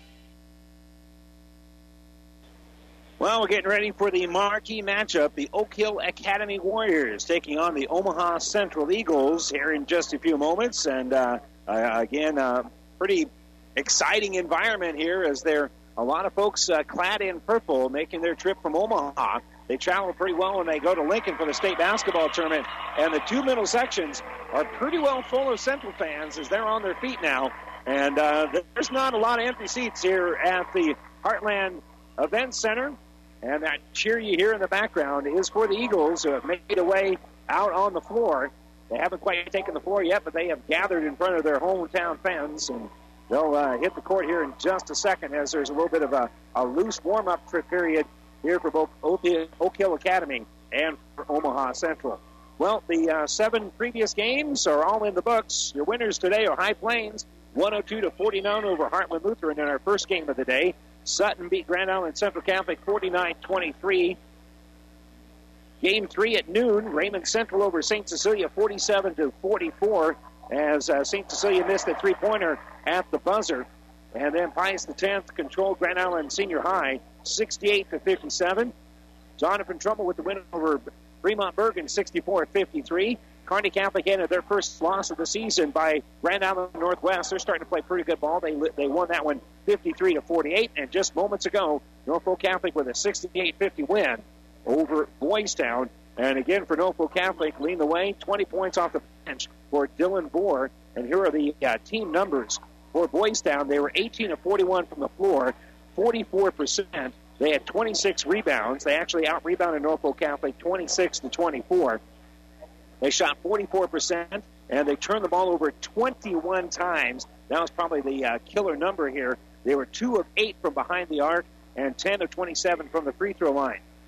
Well, we're getting ready for the marquee matchup. The Oak Hill Academy Warriors taking on the Omaha Central Eagles here in just a few moments. And, uh, uh, again, uh, pretty exciting environment here as there are a lot of folks uh, clad in purple making their trip from Omaha. They travel pretty well when they go to Lincoln for the state basketball tournament. And the two middle sections are pretty well full of Central fans as they're on their feet now. And uh, there's not a lot of empty seats here at the Heartland Event Center. And that cheer you hear in the background is for the Eagles, who have made their way out on the floor. They haven't quite taken the floor yet, but they have gathered in front of their hometown fans. And they'll uh, hit the court here in just a second as there's a little bit of a, a loose warm-up period here for both Oak Hill Academy and for Omaha Central. Well, the uh, seven previous games are all in the books. Your winners today are High Plains, one oh two to forty-nine over Heartland Lutheran in our first game of the day. Sutton beat Grand Island Central Catholic forty-nine twenty-three. Game three at noon, Raymond Central over Saint Cecilia forty-seven to forty-four as uh, Saint Cecilia missed a three-pointer at the buzzer. And then Pius the tenth controlled Grand Island Senior High sixty-eight to fifty-seven. Jonathan Trumbull with the win over Fremont Bergen sixty-four fifty-three. Kearney Catholic ended their first loss of the season by Grand Island Northwest. They're starting to play pretty good ball. They they won that one fifty-three to forty-eight. And just moments ago, Norfolk Catholic with a sixty-eight fifty win over Boys Town. And again, for Norfolk Catholic, leading the way, twenty points off the bench for Dylan Bohr. And here are the uh, team numbers for Boys Town. They were eighteen of forty-one from the floor, forty-four percent. They had twenty-six rebounds. They actually out-rebounded Norfolk Catholic twenty-six to twenty-four. They shot forty-four percent, and they turned the ball over twenty-one times. That was probably the uh, killer number here. They were two of eight from behind the arc and ten of twenty-seven from the free throw line.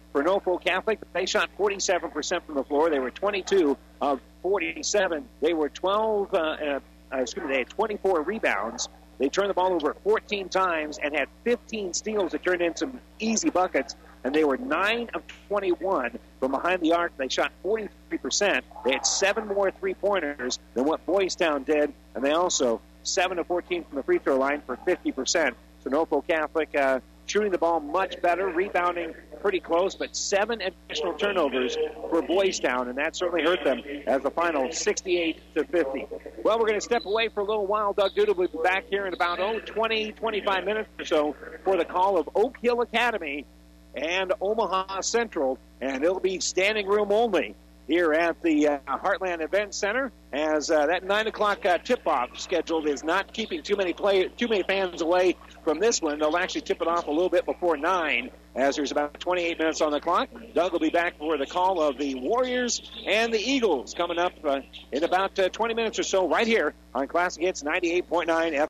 for Norfolk Catholic. They shot forty-seven percent from the floor. They were twenty-two of forty-seven. They were twelve, uh, uh, excuse me, they had twenty-four rebounds. They turned the ball over fourteen times and had fifteen steals that turned into some easy buckets. And they were nine of twenty-one from behind the arc. They shot forty-three percent. They had seven more three-pointers than what Boys Town did. And they also seven of fourteen from the free throw line for fifty percent. So Norfolk Catholic uh, shooting the ball much better, rebounding pretty close, but seven additional turnovers for Boys Town, and that certainly hurt them as the final sixty-eight to fifty. Well, we're going to step away for a little while. Doug Duda will be back here in about oh, twenty, twenty-five minutes or so for the call of Oak Hill Academy and Omaha Central, and it'll be standing room only here at the uh, Heartland Event Center, as uh, that nine o'clock uh, tip-off scheduled is not keeping too many play too many fans away from this one. They'll actually tip it off a little bit before nine, as there's about twenty-eight minutes on the clock. Doug will be back for the call of the Warriors and the Eagles coming up uh, in about uh, twenty minutes or so right here on Classic Hits ninety-eight point nine F M.